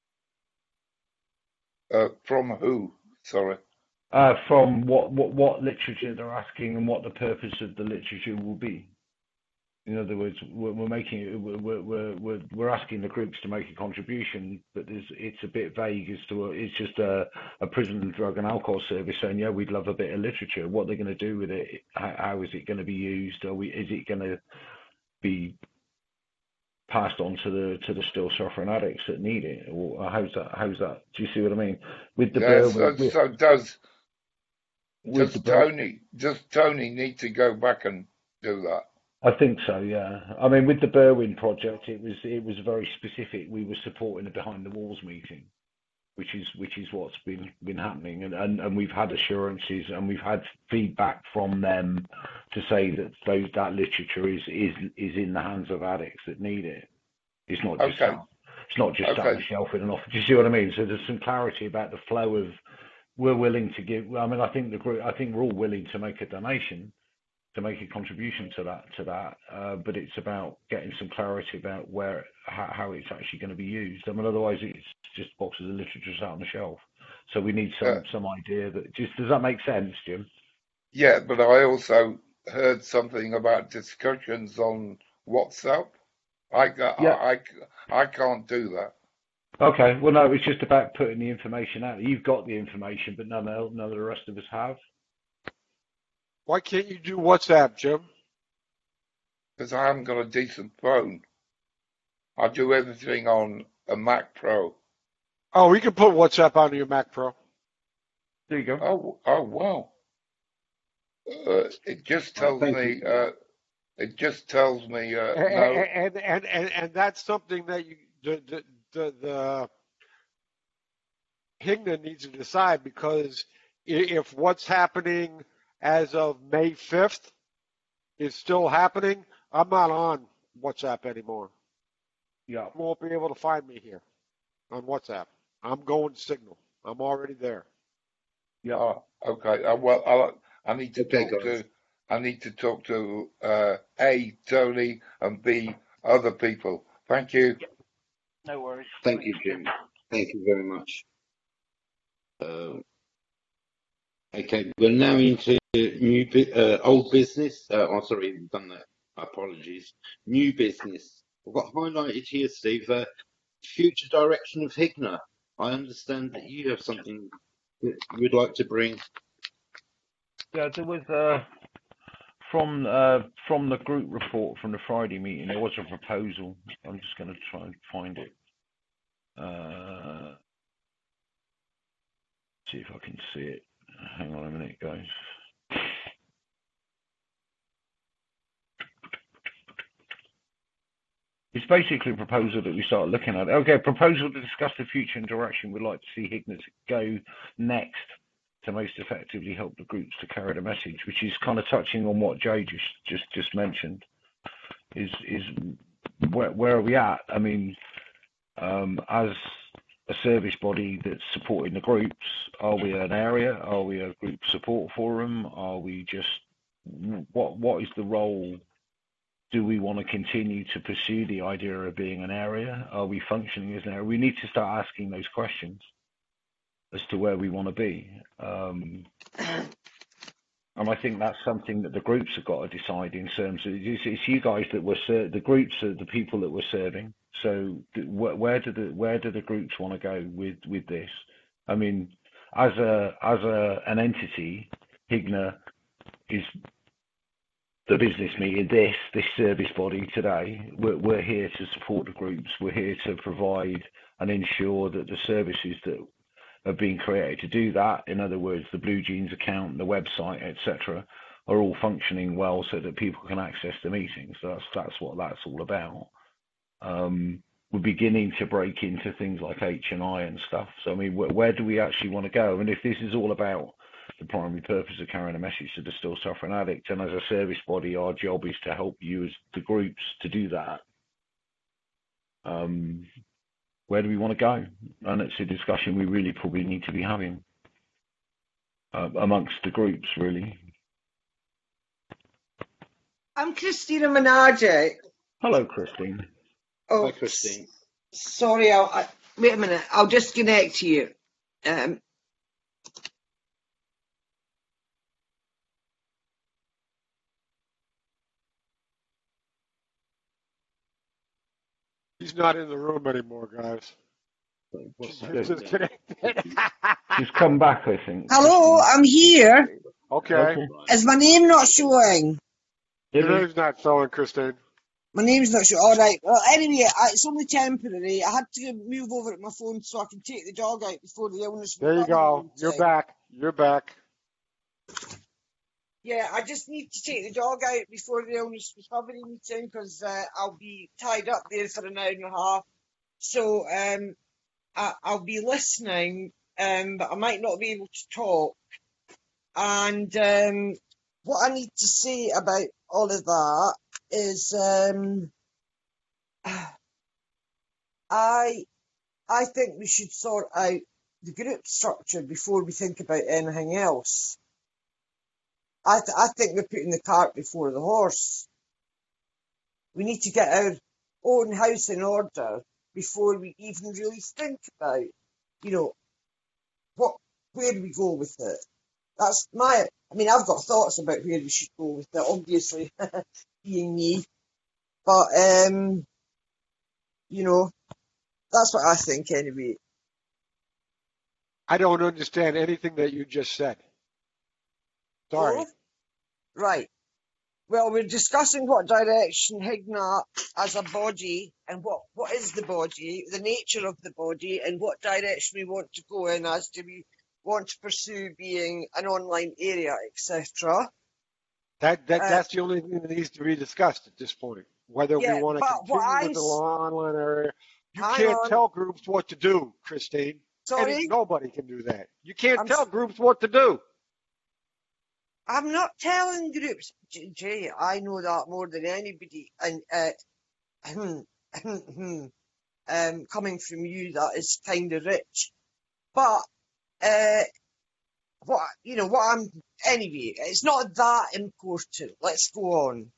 uh, from who? Sorry. Uh, from what, what what literature they're asking and what the purpose of the literature will be. In other words, we're, we're making it, we're, we're we're we're asking the groups to make a contribution, but there's, it's a bit vague as to it's just a, a prison drug and alcohol service saying, yeah, we'd love a bit of literature. What they're going to do with it? How, how is it going to be used? Are we? Is it going to be passed on to the to the still suffering addicts that need it? Or how's that? How's that? Do you see what I mean? With the Yeah, bill, so, with, so does with does the bill. Tony does Tony need to go back and do that? I think so, yeah. I mean, with the Berwyn project, it was it was very specific. We were supporting a behind the walls meeting, which is which is what's been been happening, and, and, and we've had assurances and we've had feedback from them to say that those that literature is is is in the hands of addicts that need it. It's not just Okay. sat, it's not just sat on Okay. the shelf in an office. Do you see what I mean? So there's some clarity about the flow of we're willing to give. I mean, I think the group. I think we're all willing to make a donation, to make a contribution to that, to that. Uh, but it's about getting some clarity about where, how, how it's actually going to be used. I mean, otherwise it's just boxes of literature sat on the shelf. So we need some, Uh, some idea that just, does that make sense, Jim? yeah, but I also heard something about discussions on WhatsApp. I, ca- Yeah. I, I, I can't do that. Okay. Well, no, it's just about putting the information out. You've got the information, but none of, none of the rest of us have. Why can't you do WhatsApp, Jim? Because I haven't got a decent phone. I do everything on a Mac Pro. Oh, we can put WhatsApp onto your Mac Pro. There you go. Oh, oh wow. Uh, it just Right, tells thank me, you. uh, it just tells me, uh, And, no, and, and, and, and that's something that you, the, the, the, the Higna needs to decide, because i- if what's happening as of May fifth is still happening, I'm not on WhatsApp anymore. Yeah. You won't be able to find me here on WhatsApp. I'm going Signal. I'm already there. Yeah. oh, okay. Uh, well, I, I need to Okay, talk guys. to, I need to talk to, uh, A, Tony, and B, other people. Thank you. No worries. Thank you, Jim. Thank you very much. Uh, okay, we're now into new, bu- uh, old business. Uh, oh, sorry, we've done that. Apologies. New business. I've got highlighted here, Steve. Uh, future direction of Higna. I understand that you have something that you would like to bring. Yeah, there was uh, from uh, from the group report from the Friday meeting. There was a proposal. I'm just going to try and find it. Uh, see if I can see it. Hang on a minute, guys. It's basically a proposal that we start looking at. Okay, proposal to discuss the future and direction we'd like to see Higna go next to most effectively help the groups to carry the message, which is kind of touching on what Jay just just just mentioned. Is is where where are we at? I mean, um, as a service body that's supporting the groups, are we an area? Are we a group support forum? Are we just what what is the role? Do we want to continue to pursue the idea of being an area? Are we functioning as an area? We need to start asking those questions as to where we want to be. Um, and I think that's something that the groups have got to decide in terms of, it's, it's you guys that were, ser- the groups are the people that we're serving. So th- wh- where do the, where do the groups want to go with, with this? I mean, as a, as a, an entity, Higna is the business meeting, this, this service body today. We're, we're here to support the groups. We're here to provide and ensure that the services that have been created to do that, in other words, the Blue Jeans account, the website, et cetera, are all functioning well so that people can access the meetings. So that's that's what that's all about. Um, we're beginning to break into things like H and I and stuff. So, I mean, wh- where do we actually want to go? And if this is all about the primary purpose of carrying a message to the still suffering addict, and as a service body, our job is to help you as the groups to do that. Um, where do we want to go? And it's a discussion we really probably need to be having uh, amongst the groups, really. I'm Christina Menage. Hello, Christine. Oh, Hi, Christine. sorry, I'll, I, wait a minute. I'll just connect to you. Um, He's not in the room anymore, guys. What's You're happening disconnected. She's come back, I think. Hello, Christine. I'm here. Okay. Okay. Is my name not showing? Your name's not showing, Christine. My name's not showing. All right. Well, anyway, I, it's only temporary. I had to move over to my phone so I can take the dog out before the illness. There you was go. You're back. You're back. Yeah, I just need to take the dog out before the illness recovery meeting because uh, I'll be tied up there for an hour and a half. So um, I, I'll be listening, um, but I might not be able to talk. And um, what I need to say about all of that is um, I I think we should sort out the group structure before we think about anything else. I, th- I think we're putting the cart before the horse. We need to get our own house in order before we even really think about, you know, what where do we go with it. That's my, I mean, I've got thoughts about where we should go with it, obviously, being me. But, um, you know, that's what I think anyway. I don't understand anything that you just said. Sorry. Oh, right. Well, we're discussing what direction Higna as a body and what, what is the body, the nature of the body, and what direction we want to go in as do we want to pursue being an online area, et cetera. That that Uh, that's the only thing that needs to be discussed at this point. Whether we yeah, want to but what continue I'm, with the s- online area. You hang can't on, tell groups what to do, Christine. Any, sorry, nobody can do that. You can't I'm, tell s- groups what to do. I'm not telling groups, J- Jay, I know that more than anybody, and uh, um, coming from you, that is kind of rich. But uh, what you know, what I'm anyway, it's not that important. Let's go on.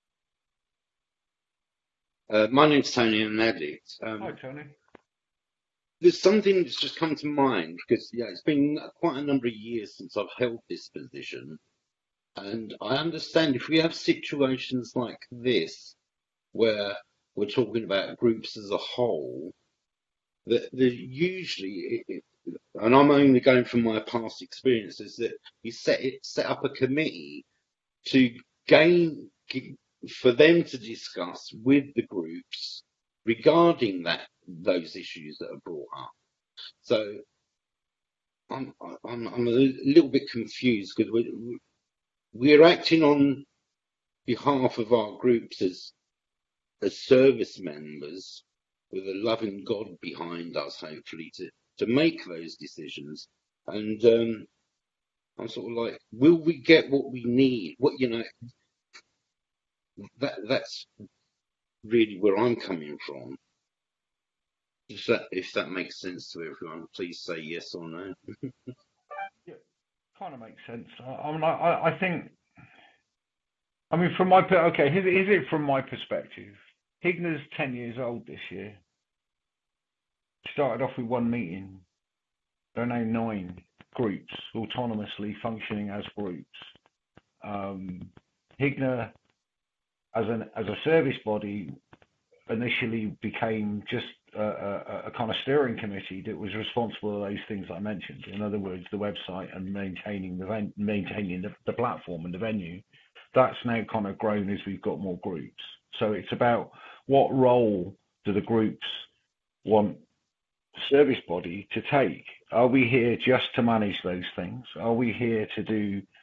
Uh, my name's Tony. I'm an addict. Um, Hi, Tony. there's something that's just come to mind because yeah, it's been quite a number of years since I've held this position, and I understand if we have situations like this where we're talking about groups as a whole, that the usually, it, it, and I'm only going from my past experiences, that you set it set up a committee to gain for them to discuss with the groups regarding that those issues that are brought up. So I'm I'm I'm a little bit confused because we're we're acting on behalf of our groups as as service members with a loving God behind us, hopefully to to make those decisions. And um, I'm sort of like, will we get what we need? What you know, that that's really where I'm coming from. If that if that makes sense to everyone, please say yes or no. Yeah, kind of makes sense. I, I mean, I, I think, I mean, from my, per- okay, here's, here's it from my perspective. Higna's ten years old this year. Started off with one meeting. There are now nine groups, autonomously functioning as groups. Um, Higna, as an as a service body, initially became just a, a, a kind of steering committee that was responsible for those things I mentioned. In other words, the website and maintaining the ven- maintaining the, the platform and the venue. That's now kind of grown as we've got more groups. So it's about what role do the groups want the service body to take? Are we here just to manage those things? Are we here to do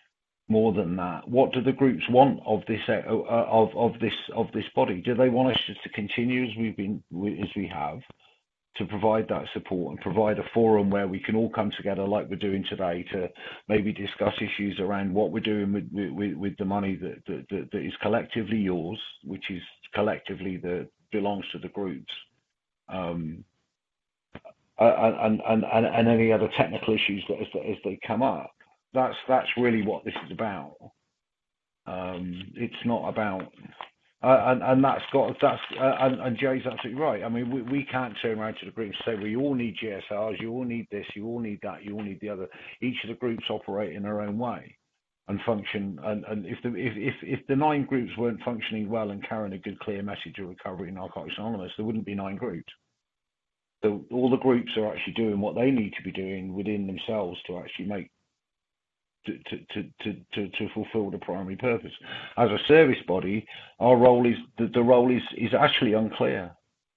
more than that. What do the groups want of this uh, of of this of this body? Do they want us just to continue as we've been as we have, to provide that support and provide a forum where we can all come together like we're doing today to maybe discuss issues around what we're doing with with, with the money that, that that is collectively yours, which is collectively that belongs to the groups, um, and, and and and any other technical issues that as, as they come up. That's that's really what this is about. Um, it's not about, uh, and and that's got that's uh, and, and Jay's absolutely right. I mean, we, we can't turn around to the group and say, well, you all need G S Rs, you all need this, you all need that, you all need the other. Each of the groups operate in their own way and function. And, and if the if, if if the nine groups weren't functioning well and carrying a good, clear message of recovery in Narcotics Anonymous, there wouldn't be nine groups. So all the groups are actually doing what they need to be doing within themselves to actually make. To, to, to, to, to fulfill the primary purpose. As a service body, our role is the, the role is, is actually unclear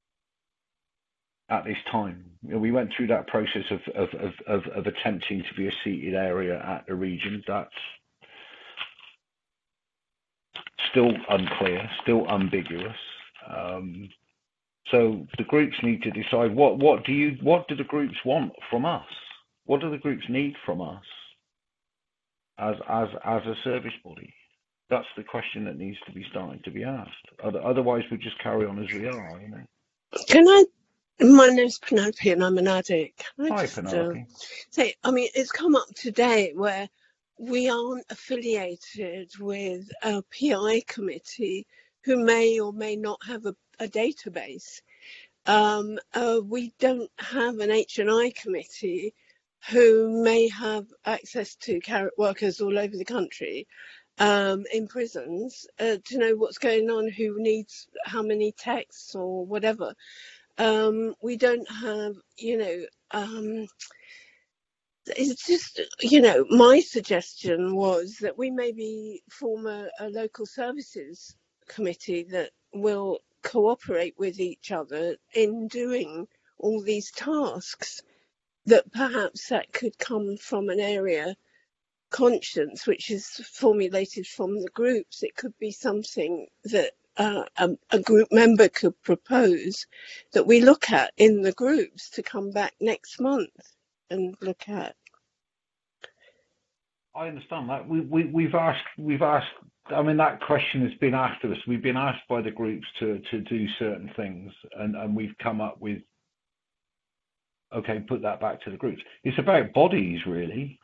at this time. You know, we went through that process of, of, of, of, of attempting to be a seated area at the region. That's still unclear, still ambiguous. Um, so the groups need to decide what, what do you what do the groups want from us? What do the groups need from us? As as as a service body, that's the question that needs to be starting to be asked. Otherwise, we just carry on as we are. You know. Can I? My name's Penelope, and I'm an addict. Can I Hi, just Penelope. uh, say? I mean, it's come up today where we aren't affiliated with a P I committee who may or may not have a, a database. Um, uh, we don't have an H and I committee who may have access to carrot workers all over the country um, in prisons uh, to know what's going on, who needs how many texts or whatever. Um, we don't have, you know, um, it's just, you know, my suggestion was that we maybe form a, a local services committee that will cooperate with each other in doing all these tasks. That perhaps that could come from an area conscience, which is formulated from the groups. It could be something that uh, a, a group member could propose that we look at in the groups to come back next month and look at. I understand that. We, we, we've asked, we've asked, I mean, that question has been asked of us. We've been asked by the groups to, to do certain things, and, and we've come up with, okay, put that back to the groups. It's about bodies, really.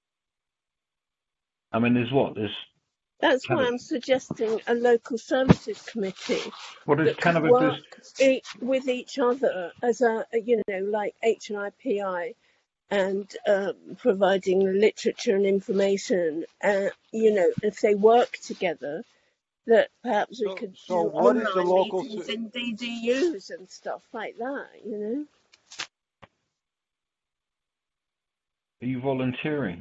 I mean, there's what? There's That's why I'm suggesting a local services committee what is that could kind of a, work e- with each other as a, you know, like H and I P I and um, providing the literature and information. Uh, you know, if they work together, that perhaps we So, could so do what is the online local? meetings se- in D D Us and stuff like that, you know. are you volunteering?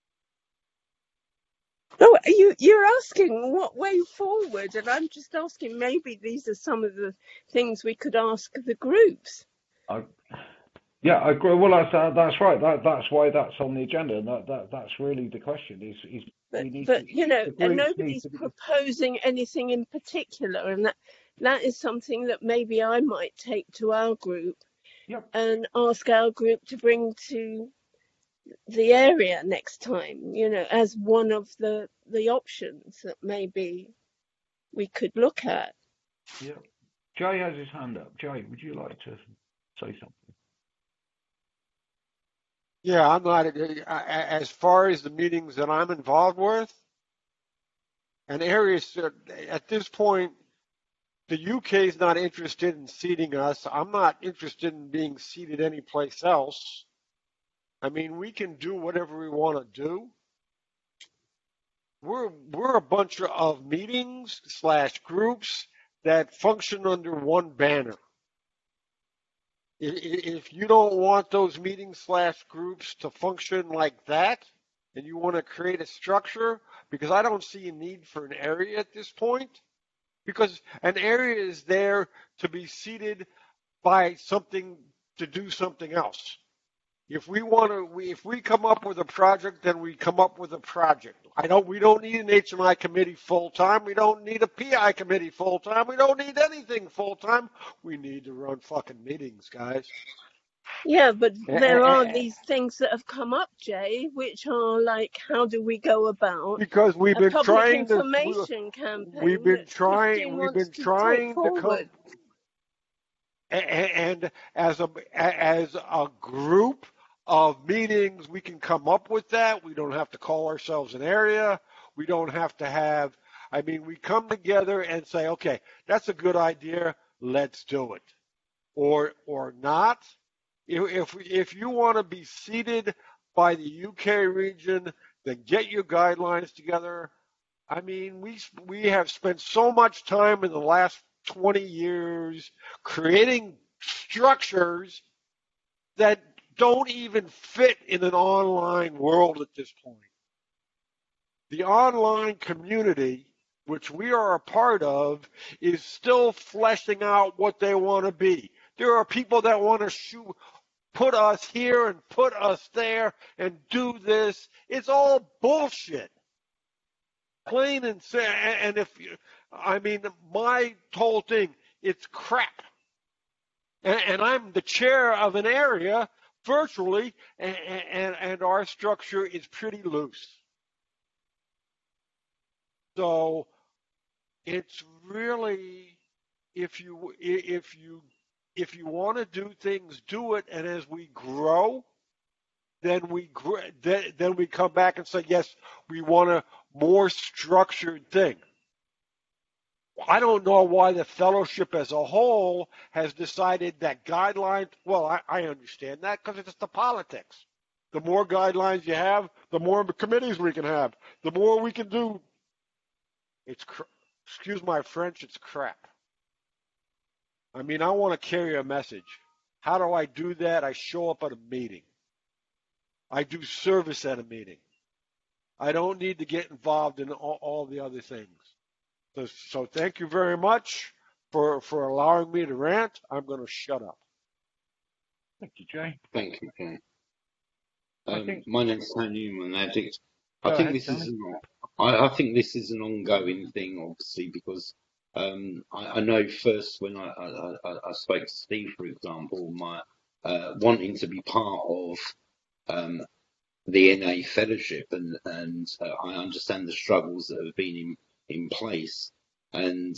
Oh, you, you're asking what way forward, and I'm just asking maybe these are some of the things we could ask the groups. I, yeah, I agree. Well, that's uh, that's right. That that's why that's on the agenda. And that, that that's really the question. Is is But, we need but to, you know, the and groups need nobody's to be, proposing anything in particular, and that that is something that maybe I might take to our group Yep. and ask our group to bring to the area next time, you know, as one of the the options that maybe we could look at. Yeah. Jay has his hand up. Jay, would you like to say something? Yeah, I'm not, as far as the meetings that I'm involved with, and areas, at this point, the U K is not interested in seating us. I'm not interested in being seated anyplace else. I mean, we can do whatever we want to do. We're we're a bunch of meetings slash groups that function under one banner. If you don't want those meetings slash groups to function like that, and you want to create a structure, because I don't see a need for an area at this point, because an area is there to be seated by something to do something else. If we want to, we, if we come up with a project, then we come up with a project. I don't. We don't need an H and I committee full time. We don't need a P I committee full time. We don't need anything full time. We need to run fucking meetings, guys. Yeah, but there are Eh, these things that have come up, Jay, which are like, how do we go about Because we've a been public trying to. we- information We've campaign been that trying. Christine We've wants been to take trying to come. forward? And as a as a group of meetings, we can come up with that. We don't have to call ourselves an area. We don't have to have. I mean, we come together and say, okay, that's a good idea. Let's do it, or or not. If if, if you want to be seated by the U K region, then get your guidelines together. I mean, we we have spent so much time in the last twenty years creating structures that don't even fit in an online world at this point. The online community, which we are a part of, is still fleshing out what they want to be. There are people that want to shoot, put us here and put us there and do this. It's all bullshit. Plain and simple. And if you, I mean, my whole thing, it's crap. And, and I'm the chair of an area virtually, and, and, and our structure is pretty loose. So it's really, if you if you if you want to do things, do it. And as we grow, then we then we come back and say, yes, we want a more structured thing. I don't know why the fellowship as a whole has decided that guidelines, well, I, I understand that because it's the politics. The more guidelines you have, the more committees we can have, the more we can do. It's, excuse my French, it's crap. I mean, I want to carry a message. How do I do that? I show up at a meeting. I do service at a meeting. I don't need to get involved in all, all the other things. So, so thank you very much for, for allowing me to rant. I'm going to shut up. Thank you, Jay. Thank you, Jay. I Um, think- my name's Tony, I'm an addict. Go I think ahead, this Tony. is an, I, I think this is an ongoing thing, obviously, because um, I, I know first when I, I, I, I spoke to Steve, for example, my uh, wanting to be part of um, the N A fellowship, and and uh, I understand the struggles that have been in in place. And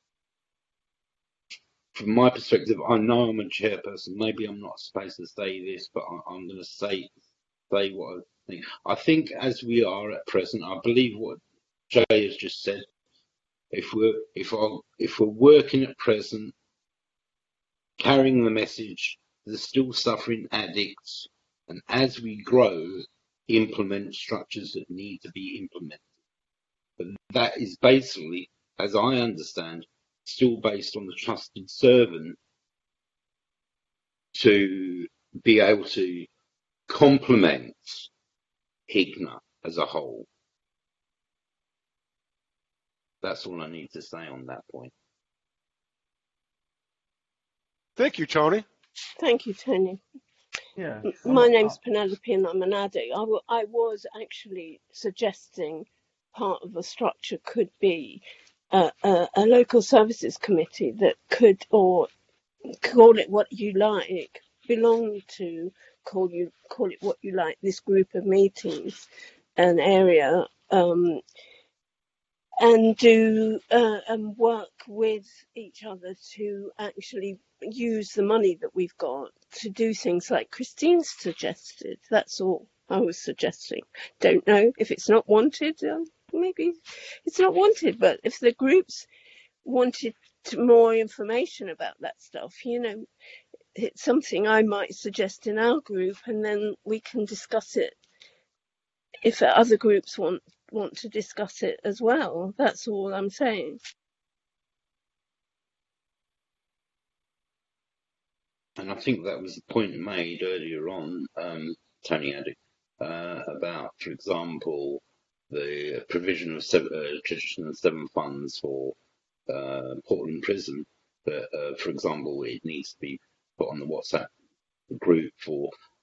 from my perspective, I know I'm a chairperson. Maybe I'm not supposed to say this, but I, I'm going to say say what I think. I think as we are at present, I believe what Jay has just said. If we're if I if we're working at present, carrying the message, there's still suffering addicts, and as we grow, implement structures that need to be implemented. But that is basically, as I understand, still based on the trusted servant to be able to complement H I G N A as a whole. That's all I need to say on that point. Thank you, Tony. Thank you, Tony. Yeah. M- I'm My not- name's Penelope and I'm an addict. I, w- I was actually suggesting part of a structure could be a, a, a local services committee that could, or call it what you like, belong to, call you call it what you like, this group of meetings, an area, um, and do uh, and work with each other to actually use the money that we've got to do things like Christine suggested. That's all I was suggesting. Don't know if it's not wanted. Uh, maybe it's not wanted, but if the groups wanted to more information about that stuff, you know, it's something I might suggest in our group, and then we can discuss it if other groups want want to discuss it as well. That's all I'm saying. And I think that was the point made earlier on, um, Tony Addick, uh, about, for example, the provision of seven, uh, traditional seven funds for uh, Portland Prison. That, uh, for example, it needs to be put on the WhatsApp group for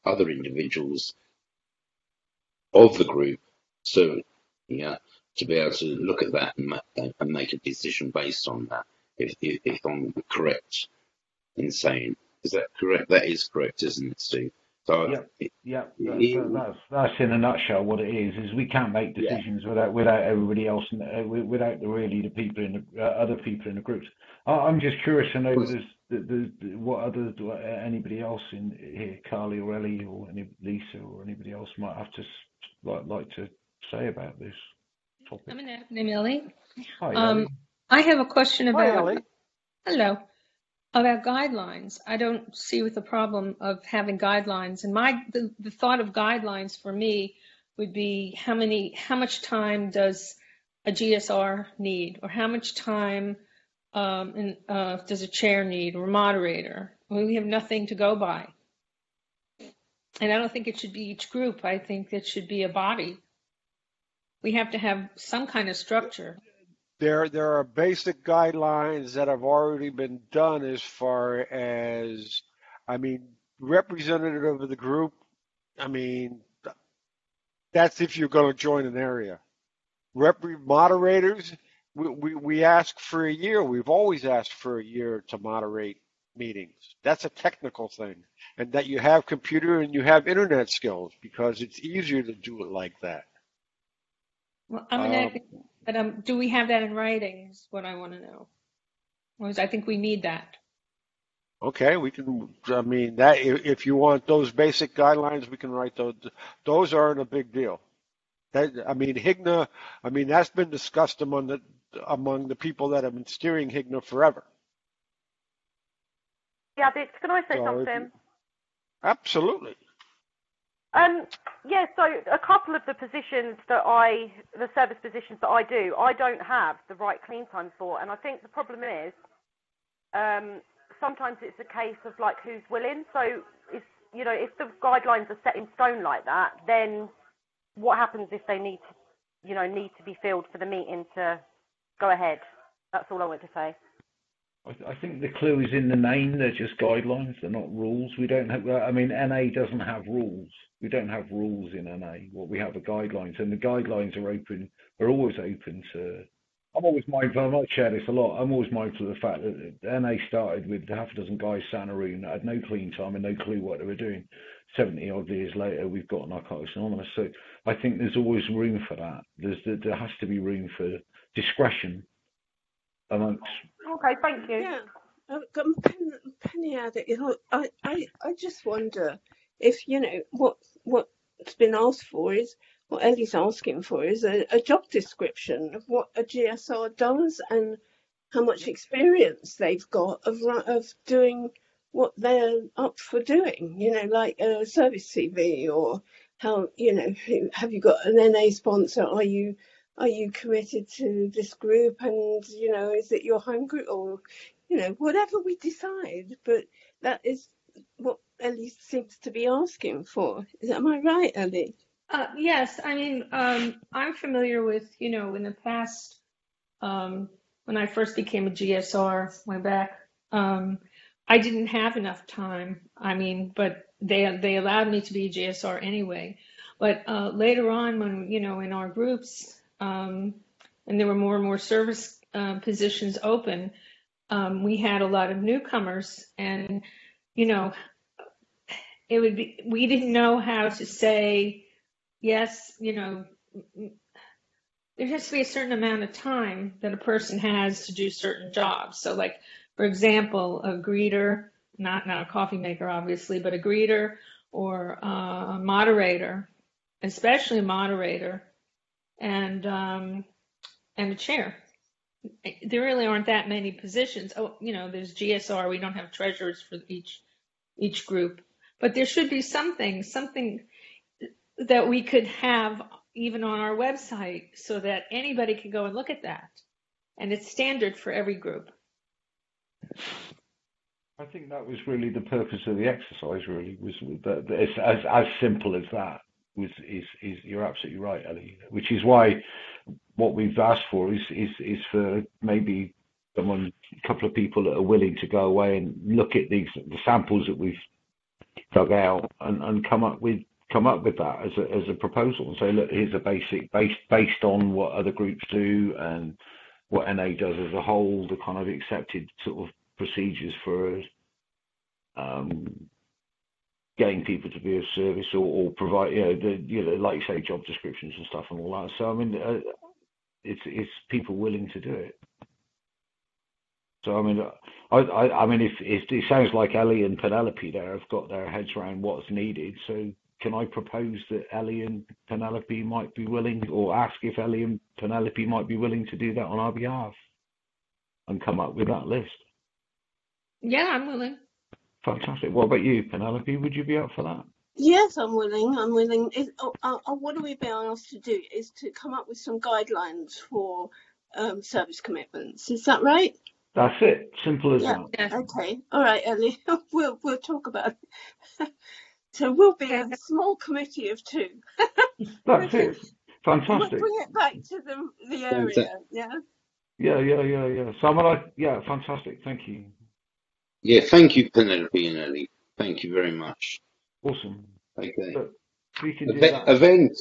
other individuals of the group to, yeah, to be able to look at that and, ma- and make a decision based on that. If, if, if I'm correct in saying, is that correct? That is correct, isn't it, Steve? So, Yep, it, yep. That, that, it, that's that's in a nutshell what it is. Is we can't make yeah, decisions without without everybody else, in, uh, without the really the people in the uh, other people in the groups. I, I'm just curious to know because there's, the, the, what other uh, anybody else in here, Carly or Ellie or any Lisa or anybody else might have to s- like like to say about this topic. I'm an name Ellie. Hi, Um, Ellie. I have a question Hi, about, Ellie. hello, about guidelines. I don't see with the problem of having guidelines. And my the, the thought of guidelines for me would be how many, how much time does a G S R need, or how much time um, and, uh, does a chair need, or a moderator? I mean, we have nothing to go by. And I don't think it should be each group. I think it should be a body. We have to have some kind of structure. There, there are basic guidelines that have already been done as far as, I mean, representative of the group. I mean, that's if you're going to join an area. Rep moderators, we, we, we ask for a year. We've always asked for a year to moderate meetings. That's a technical thing. And that you have computer and you have internet skills, because it's easier to do it like that. Well, I'm an Um, academic, but um, do we have that in writing is what I want to know. Because I think we need that. Okay, we can, I mean, that, if if you want those basic guidelines, we can write those. Those aren't a big deal. That, I mean, HIGNA, I mean, that's been discussed among the, among the people that have been steering HIGNA forever. Yeah, Dick, can I say So, if something? you- absolutely. Um, yeah, so a couple of the positions that I, the service positions that I do, I don't have the right clean time for, and I think the problem is, um, sometimes it's a case of like who's willing. So it's, you know, if the guidelines are set in stone like that, then what happens if they need to, you know, need to be filled for the meeting to go ahead? That's all I want to say. I, th- I think the clue is in the name. They're just guidelines. They're not rules. We don't have. I mean, N A doesn't have rules. We don't have rules in N A. What we have are guidelines, and the guidelines are open. Are always open to. I'm always mindful. I might share this a lot. I'm always mindful of the fact that N A started with half a dozen guys sat in a room that had no clean time and no clue what they were doing. seventy odd years later, we've got Narcotics Anonymous. So I think there's always room for that. There's there has to be room for discretion amongst. Okay, thank you. Yeah, uh, um, Pen, Penny had it. You know, I, I, I just wonder if you know what what's been asked for is what Ellie's asking for is a, a job description of what a G S R does and how much experience they've got of ru- of doing what they're up for doing. You know, like a service C V, or how you know who, have you got an N A sponsor? Are you Are you committed to this group, and you know, is it your home group, or you know, whatever we decide? But that is what Ellie seems to be asking for. Is am I right, Ellie? Uh, yes, I mean, um, I'm familiar with, you know, in the past, um, when I first became a G S R, way back, um, I didn't have enough time. I mean, but they they allowed me to be a G S R anyway. But uh, later on, when, you know, in our groups, um, and there were more and more service uh, positions open, um, we had a lot of newcomers, and, you know, it would be, we didn't know how to say, yes, you know, there has to be a certain amount of time that a person has to do certain jobs. So like, for example, a greeter, not, not a coffee maker, obviously, but a greeter or uh, a moderator, especially a moderator, and, um, and a chair. There really aren't that many positions. Oh, you know, there's G S R. We don't have treasurers for each, each group, but there should be something, something that we could have even on our website so that anybody can go and look at that. And it's standard for every group. I think that was really the purpose of the exercise. Really, was that it's as as simple as that. Was is is you're absolutely right, Ellie. Which is why what we've asked for is is is for maybe someone, a couple of people that are willing to go away and look at these the samples that we've dug out and, and come up with come up with that as a as a proposal and say, look, here's a basic based based on what other groups do and what N A does as a whole, the kind of accepted sort of procedures for um, getting people to be of service or, or provide, you know, the you know, like you say, job descriptions and stuff and all that. So I mean, uh, it's it's people willing to do it. So I mean, I I, I mean, if, if it sounds like Ellie and Penelope there have got their heads around what's needed, so can I propose that Ellie and Penelope might be willing, or ask if Ellie and Penelope might be willing to do that on our behalf, and come up with that list? Yeah, I'm willing. Fantastic. What about you, Penelope? Would you be up for that? Yes, I'm willing. I'm willing. Is, oh, uh, uh, what are we being asked to do? Is to come up with some guidelines for um, service commitments. Is that right? That's it. Simple as Yeah. that. Okay. All right, Ellie. we'll we'll talk about it. So we'll be a small committee of two. That's it. Fantastic. We'll bring it back to the the area. Yeah. Yeah, yeah, yeah, yeah. So I'm like, yeah, fantastic. Thank you. Yeah, thank you, Penelope and Ellie. Thank you very much. Awesome. Okay. But we can do Eve- that. Event.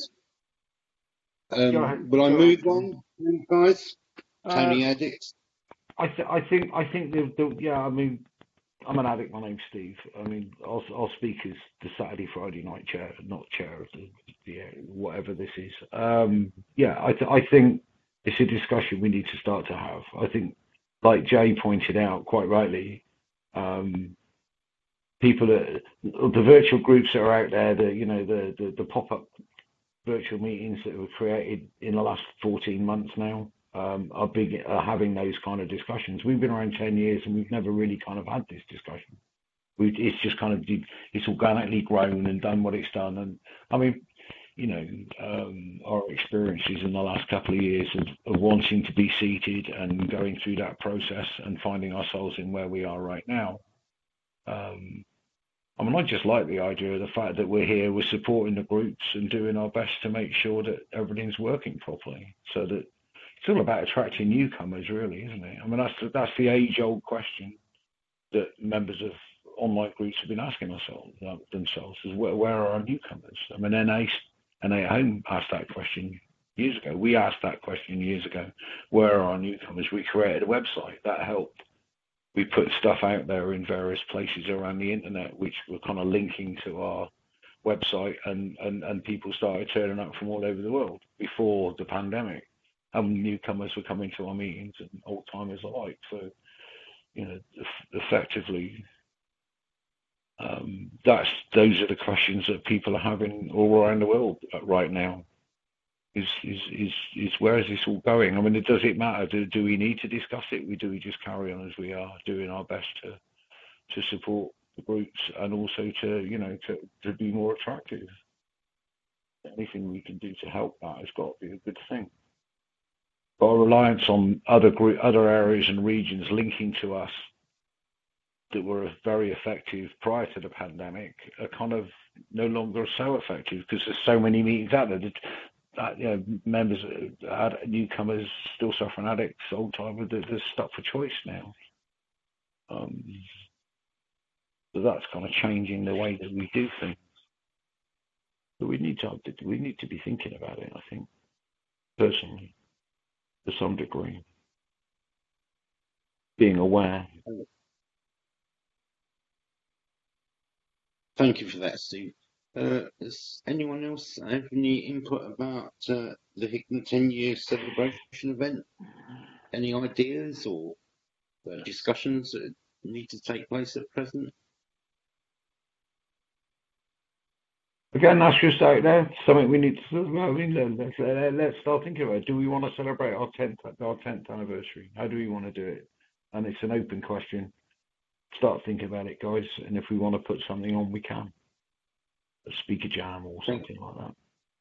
Go Um, ahead. will I Go move ahead. on, guys? Tony Uh, Addict. I, th- I think, I think the, the, yeah. I mean, I'm an addict. My name's Steve. I mean, I'll, I'll speak as the Saturday, Friday night chair, not chair of the, the whatever this is. Um, yeah, I, th- I think it's a discussion we need to start to have. I think, like Jay pointed out quite rightly, um, people that the virtual groups that are out there, the you know the the, the pop-up virtual meetings that were created in the last fourteen months now. Um, are big are having those kind of discussions. We've been around ten years and we've never really kind of had this discussion. We, it's just kind of it's organically grown and done what it's done. And I mean, you know, um, our experiences in the last couple of years of, of wanting to be seated and going through that process and finding ourselves in where we are right now. Um, I mean, I just like the idea of the fact that we're here, we're supporting the groups and doing our best to make sure that everything's working properly, so that it's all about attracting newcomers, really, isn't it? I mean, that's the, that's the age-old question that members of online groups have been asking ourselves, uh, themselves: is where, where are our newcomers? I mean, N A, N A at Home asked that question years ago. We asked that question years ago: where are our newcomers? We created a website that helped. We put stuff out there in various places around the internet, which were kind of linking to our website, and, and, and people started turning up from all over the world before the pandemic. And newcomers were coming to our meetings and old timers alike. So, you know, effectively, um, that's those are the questions that people are having all around the world right now. Is is is is where is this all going? I mean, does it matter? Do do we need to discuss it? We do we just carry on as we are, doing our best to to support the groups and also to you know to to be more attractive. Anything we can do to help that has got to be a good thing. But our reliance on other group, other areas and regions linking to us that were very effective prior to the pandemic are kind of no longer so effective because there's so many meetings out there. That, that, you know, members, uh, newcomers, still suffering addicts, old timers, they're stuck for choice now. Um, so that's kind of changing the way that we do things. But we need to we need to be thinking about it, I think, personally, to some degree. Being aware. Thank you for that, Steve. Uh, does anyone else have any input about uh, the Hickman ten-year celebration event? Any ideas or uh, discussions that need to take place at present? Again, that's just out there. Something we need to. I mean, let's, let's start thinking about it. Do we want to celebrate our tenth our tenth anniversary? How do we want to do it? And it's an open question. Start thinking about it, guys. And if we want to put something on, we can. A speaker jam or something like that.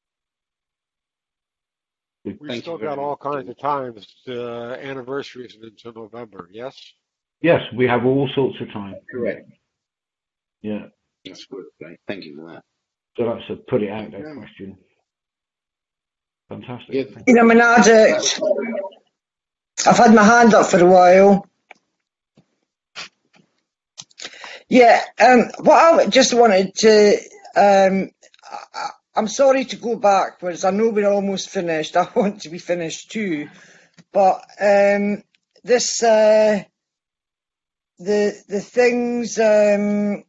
We've Thank still you very got all much. kinds of times. The anniversary isn't until November. Yes. Yes, we have all sorts of time. Correct. Yeah. That's good. Great. Thank you for that. So that's a put it out Thank you there very much. question. Fantastic. Yeah. Thank You know, I'm an addict. I've had my hand up for a while. Yeah, um, what I just wanted to, um, I, I'm sorry to go backwards. I know we're almost finished. I want to be finished too, but um, this, uh, the the things um,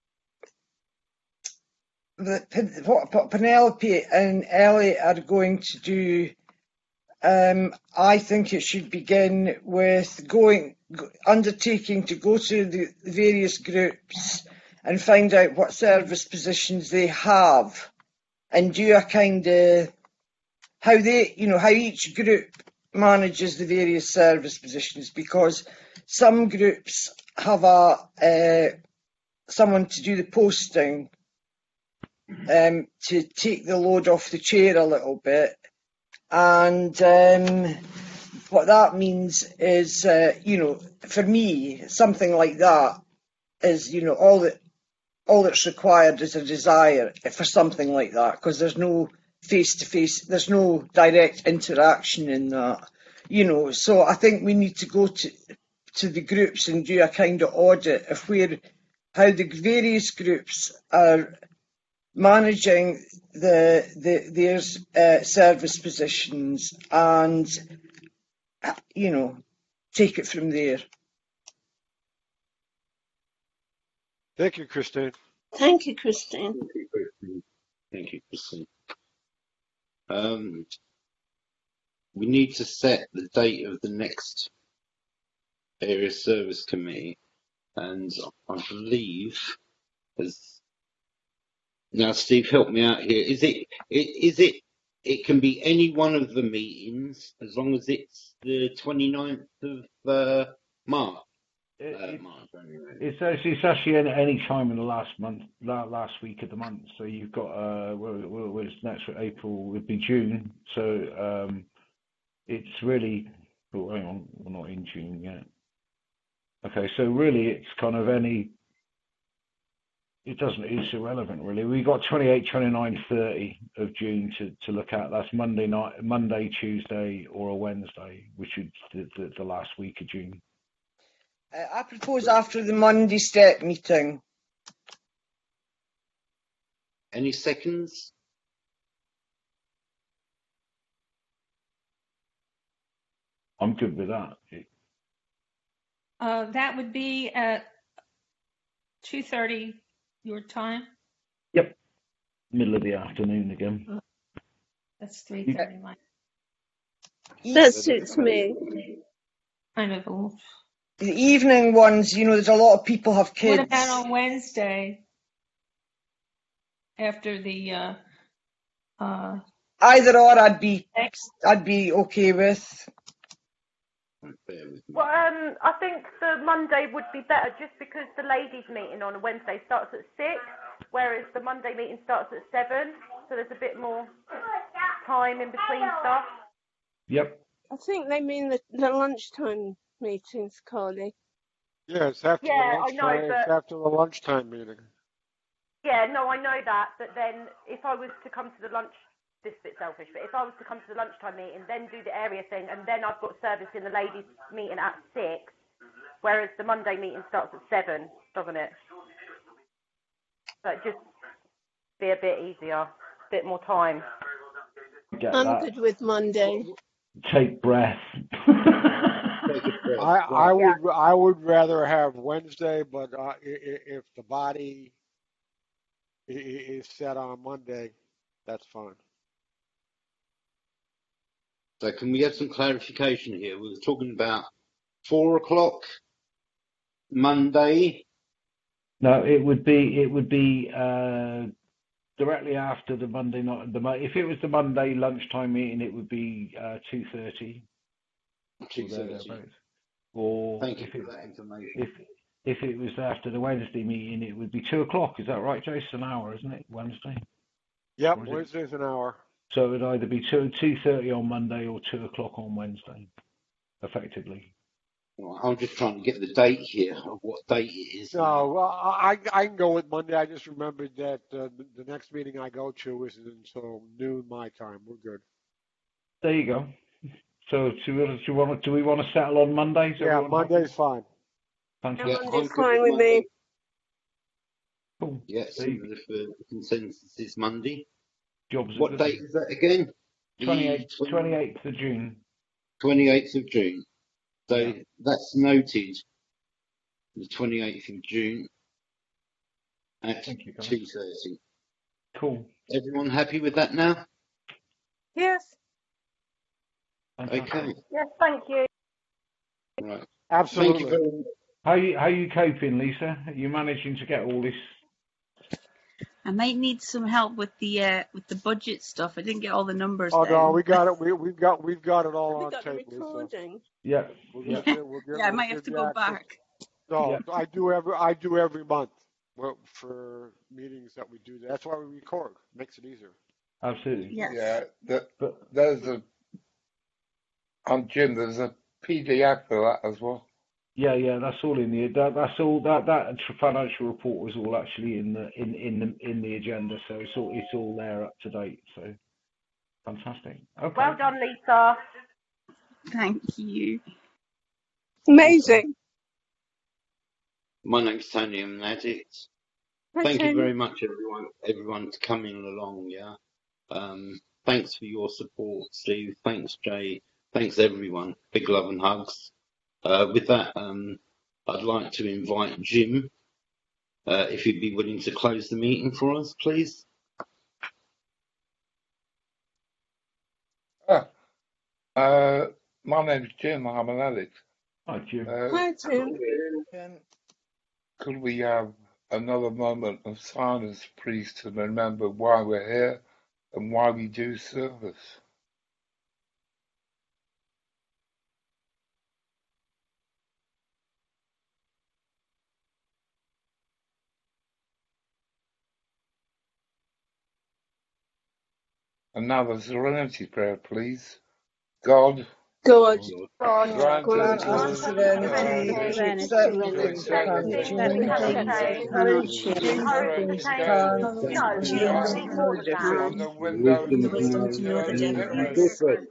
that what Penelope and Ellie are going to do. Um, I think it should begin with going, undertaking to go to the various groups and find out what service positions they have, and do a kind of how they, you know, how each group manages the various service positions, because some groups have a uh, someone to do the posting, um, to take the load off the chair a little bit. And um, what that means is, uh, you know, for me, something like that is, you know, all that all that's required is a desire for something like that, because there's no face-to-face, there's no direct interaction in that, you know. So I think we need to go to to the groups and do a kind of audit of where, how the various groups are managing the, the their uh, service positions, and you know, take it from there. Thank you, Christine. Thank you, Christine. Thank you, Christine. Thank you, Christine. Um, we need to set the date of the next area service committee, and I believe, as now Steve, help me out here. Is it, it is it it can be any one of the meetings as long as it's the twenty-ninth of uh, March. It, Uh, it, March anyway. it's actually, it's actually any, any time in the last month, la- last week of the month. So you've got, uh, well, well, well, it's next week, April would be June. So um, it's really, oh, hang on, we're not in June yet. Okay, so really it's kind of any, it doesn't, it's irrelevant really. We've got twenty-eight, twenty-nine, thirty of June to, to look at. That's Monday night, Monday, Tuesday, or a Wednesday, which is the, the, the last week of June. Uh, I propose after the Monday step meeting. Any seconds? I'm good with that. Uh, that would be at two thirty your time. Yep. Middle of the afternoon again. That's three thirty my That suits me. kind of. Old. The evening ones, you know, there's a lot of people have kids. What about on Wednesday? After the uh, uh, Either or, I'd be, I'd be okay with. Well, um, I think the Monday would be better just because the ladies' meeting on a Wednesday starts at six, whereas the Monday meeting starts at seven, so there's a bit more time in between stuff. Yep. I think they mean the, the lunchtime meetings, Carly. Yeah, it's after Yeah, the I know, lunchtime. It's but after the lunchtime meeting. yeah, no, I know that. But then if I was to come to the lunch, this is a bit selfish, but if I was to come to the lunchtime meeting, then do the area thing, and then I've got service in the ladies' meeting at six, whereas the Monday meeting starts at seven, doesn't it? So it just be a bit easier, a bit more time. Get I'm that. good with Monday. Take breath. I I would I would rather have Wednesday, but uh, i- i- if the body i- i- is set on Monday, that's fine. So can we have some clarification here? We were talking about four o'clock Monday. No, it would be it would be uh, directly after the Monday night. The Mo- if it was the Monday lunchtime meeting, it would be uh, two thirty. Two thirty. Or Thank you if for it, that information. if if it was after the Wednesday meeting, it would be two o'clock. Is that right, Jason? An hour, isn't it? Wednesday. Yep, Or is it- Wednesday's an hour. So it would either be two two thirty on Monday or two o'clock on Wednesday, effectively. Well, I'm just trying to get the date here of what date it is now. No, well, I I can go with Monday. I just remembered that uh, the, the next meeting I go to isn't until noon my time. We're good. There you go. So do we, do you want to, do we want to settle on Monday? Is Yeah, everyone happy? Monday's fine. Fantastic. Yeah, Monday's I'm good fine with with me. Monday. Cool. Yes, So you, the the consensus is Monday. jobs are What good. date is that again? The twenty-eighth, twenty twenty-eighth of June. twenty-eighth of June. So Yeah. that's noted, the twenty-eighth of June at Thank you, guys. two thirty. Cool. Everyone happy with that now? Yes. Fantastic. Okay, Yes, thank you. right. Thank you Absolutely. very much. How you how you coping, Lisa? Are you managing to get all this? I might need some help with the uh, with the budget stuff. I didn't get all the numbers Oh no, down. we got it. We we've got we've got it all We on got the tape, Lisa. recording. Yeah. We'll Yeah. get you. We'll get. Yeah, I We'll might have give to you go access. back. No, Yeah. I do every I do every month well, for meetings that we do. That's why we record. Makes it easier. Absolutely. Yes. Yeah, that, But there's a, on Jim, there's a P D F for that as well. yeah, yeah, that's all in the that, that's all that that tr- financial report was all actually in the in in the in the agenda. So it's all it's all there up to date. So fantastic. Okay. Well done, Lisa. Thank you. Amazing. My name's Tony. I'm an addict. Hi, Thank you Tony. very much, everyone. Everyone for coming along. Yeah. Um. Thanks for your support, Steve. Thanks, Jay. Thanks, everyone. Big love and hugs. Uh, with that, um, I'd like to invite Jim, uh, if he'd be willing to close the meeting for us, please. Ah, uh, my name's Jim. I'm an addict. Hi, Jim. Uh, Hi, Jim. Um, could we have another moment of silence, please, to remember why we're here and why we do service? And now the serenity prayer, please. God, God, God, God, grant grant us us the the serenity serenity to Serenity accept the to to things that accept can the be accept the things things that that changed, can can be be changed, courage changed, to change the courage things to that change can, the courage things to that wisdom change to the can, things know that the can, and difference. the window wisdom to to wisdom know to know know the the the difference. difference. difference.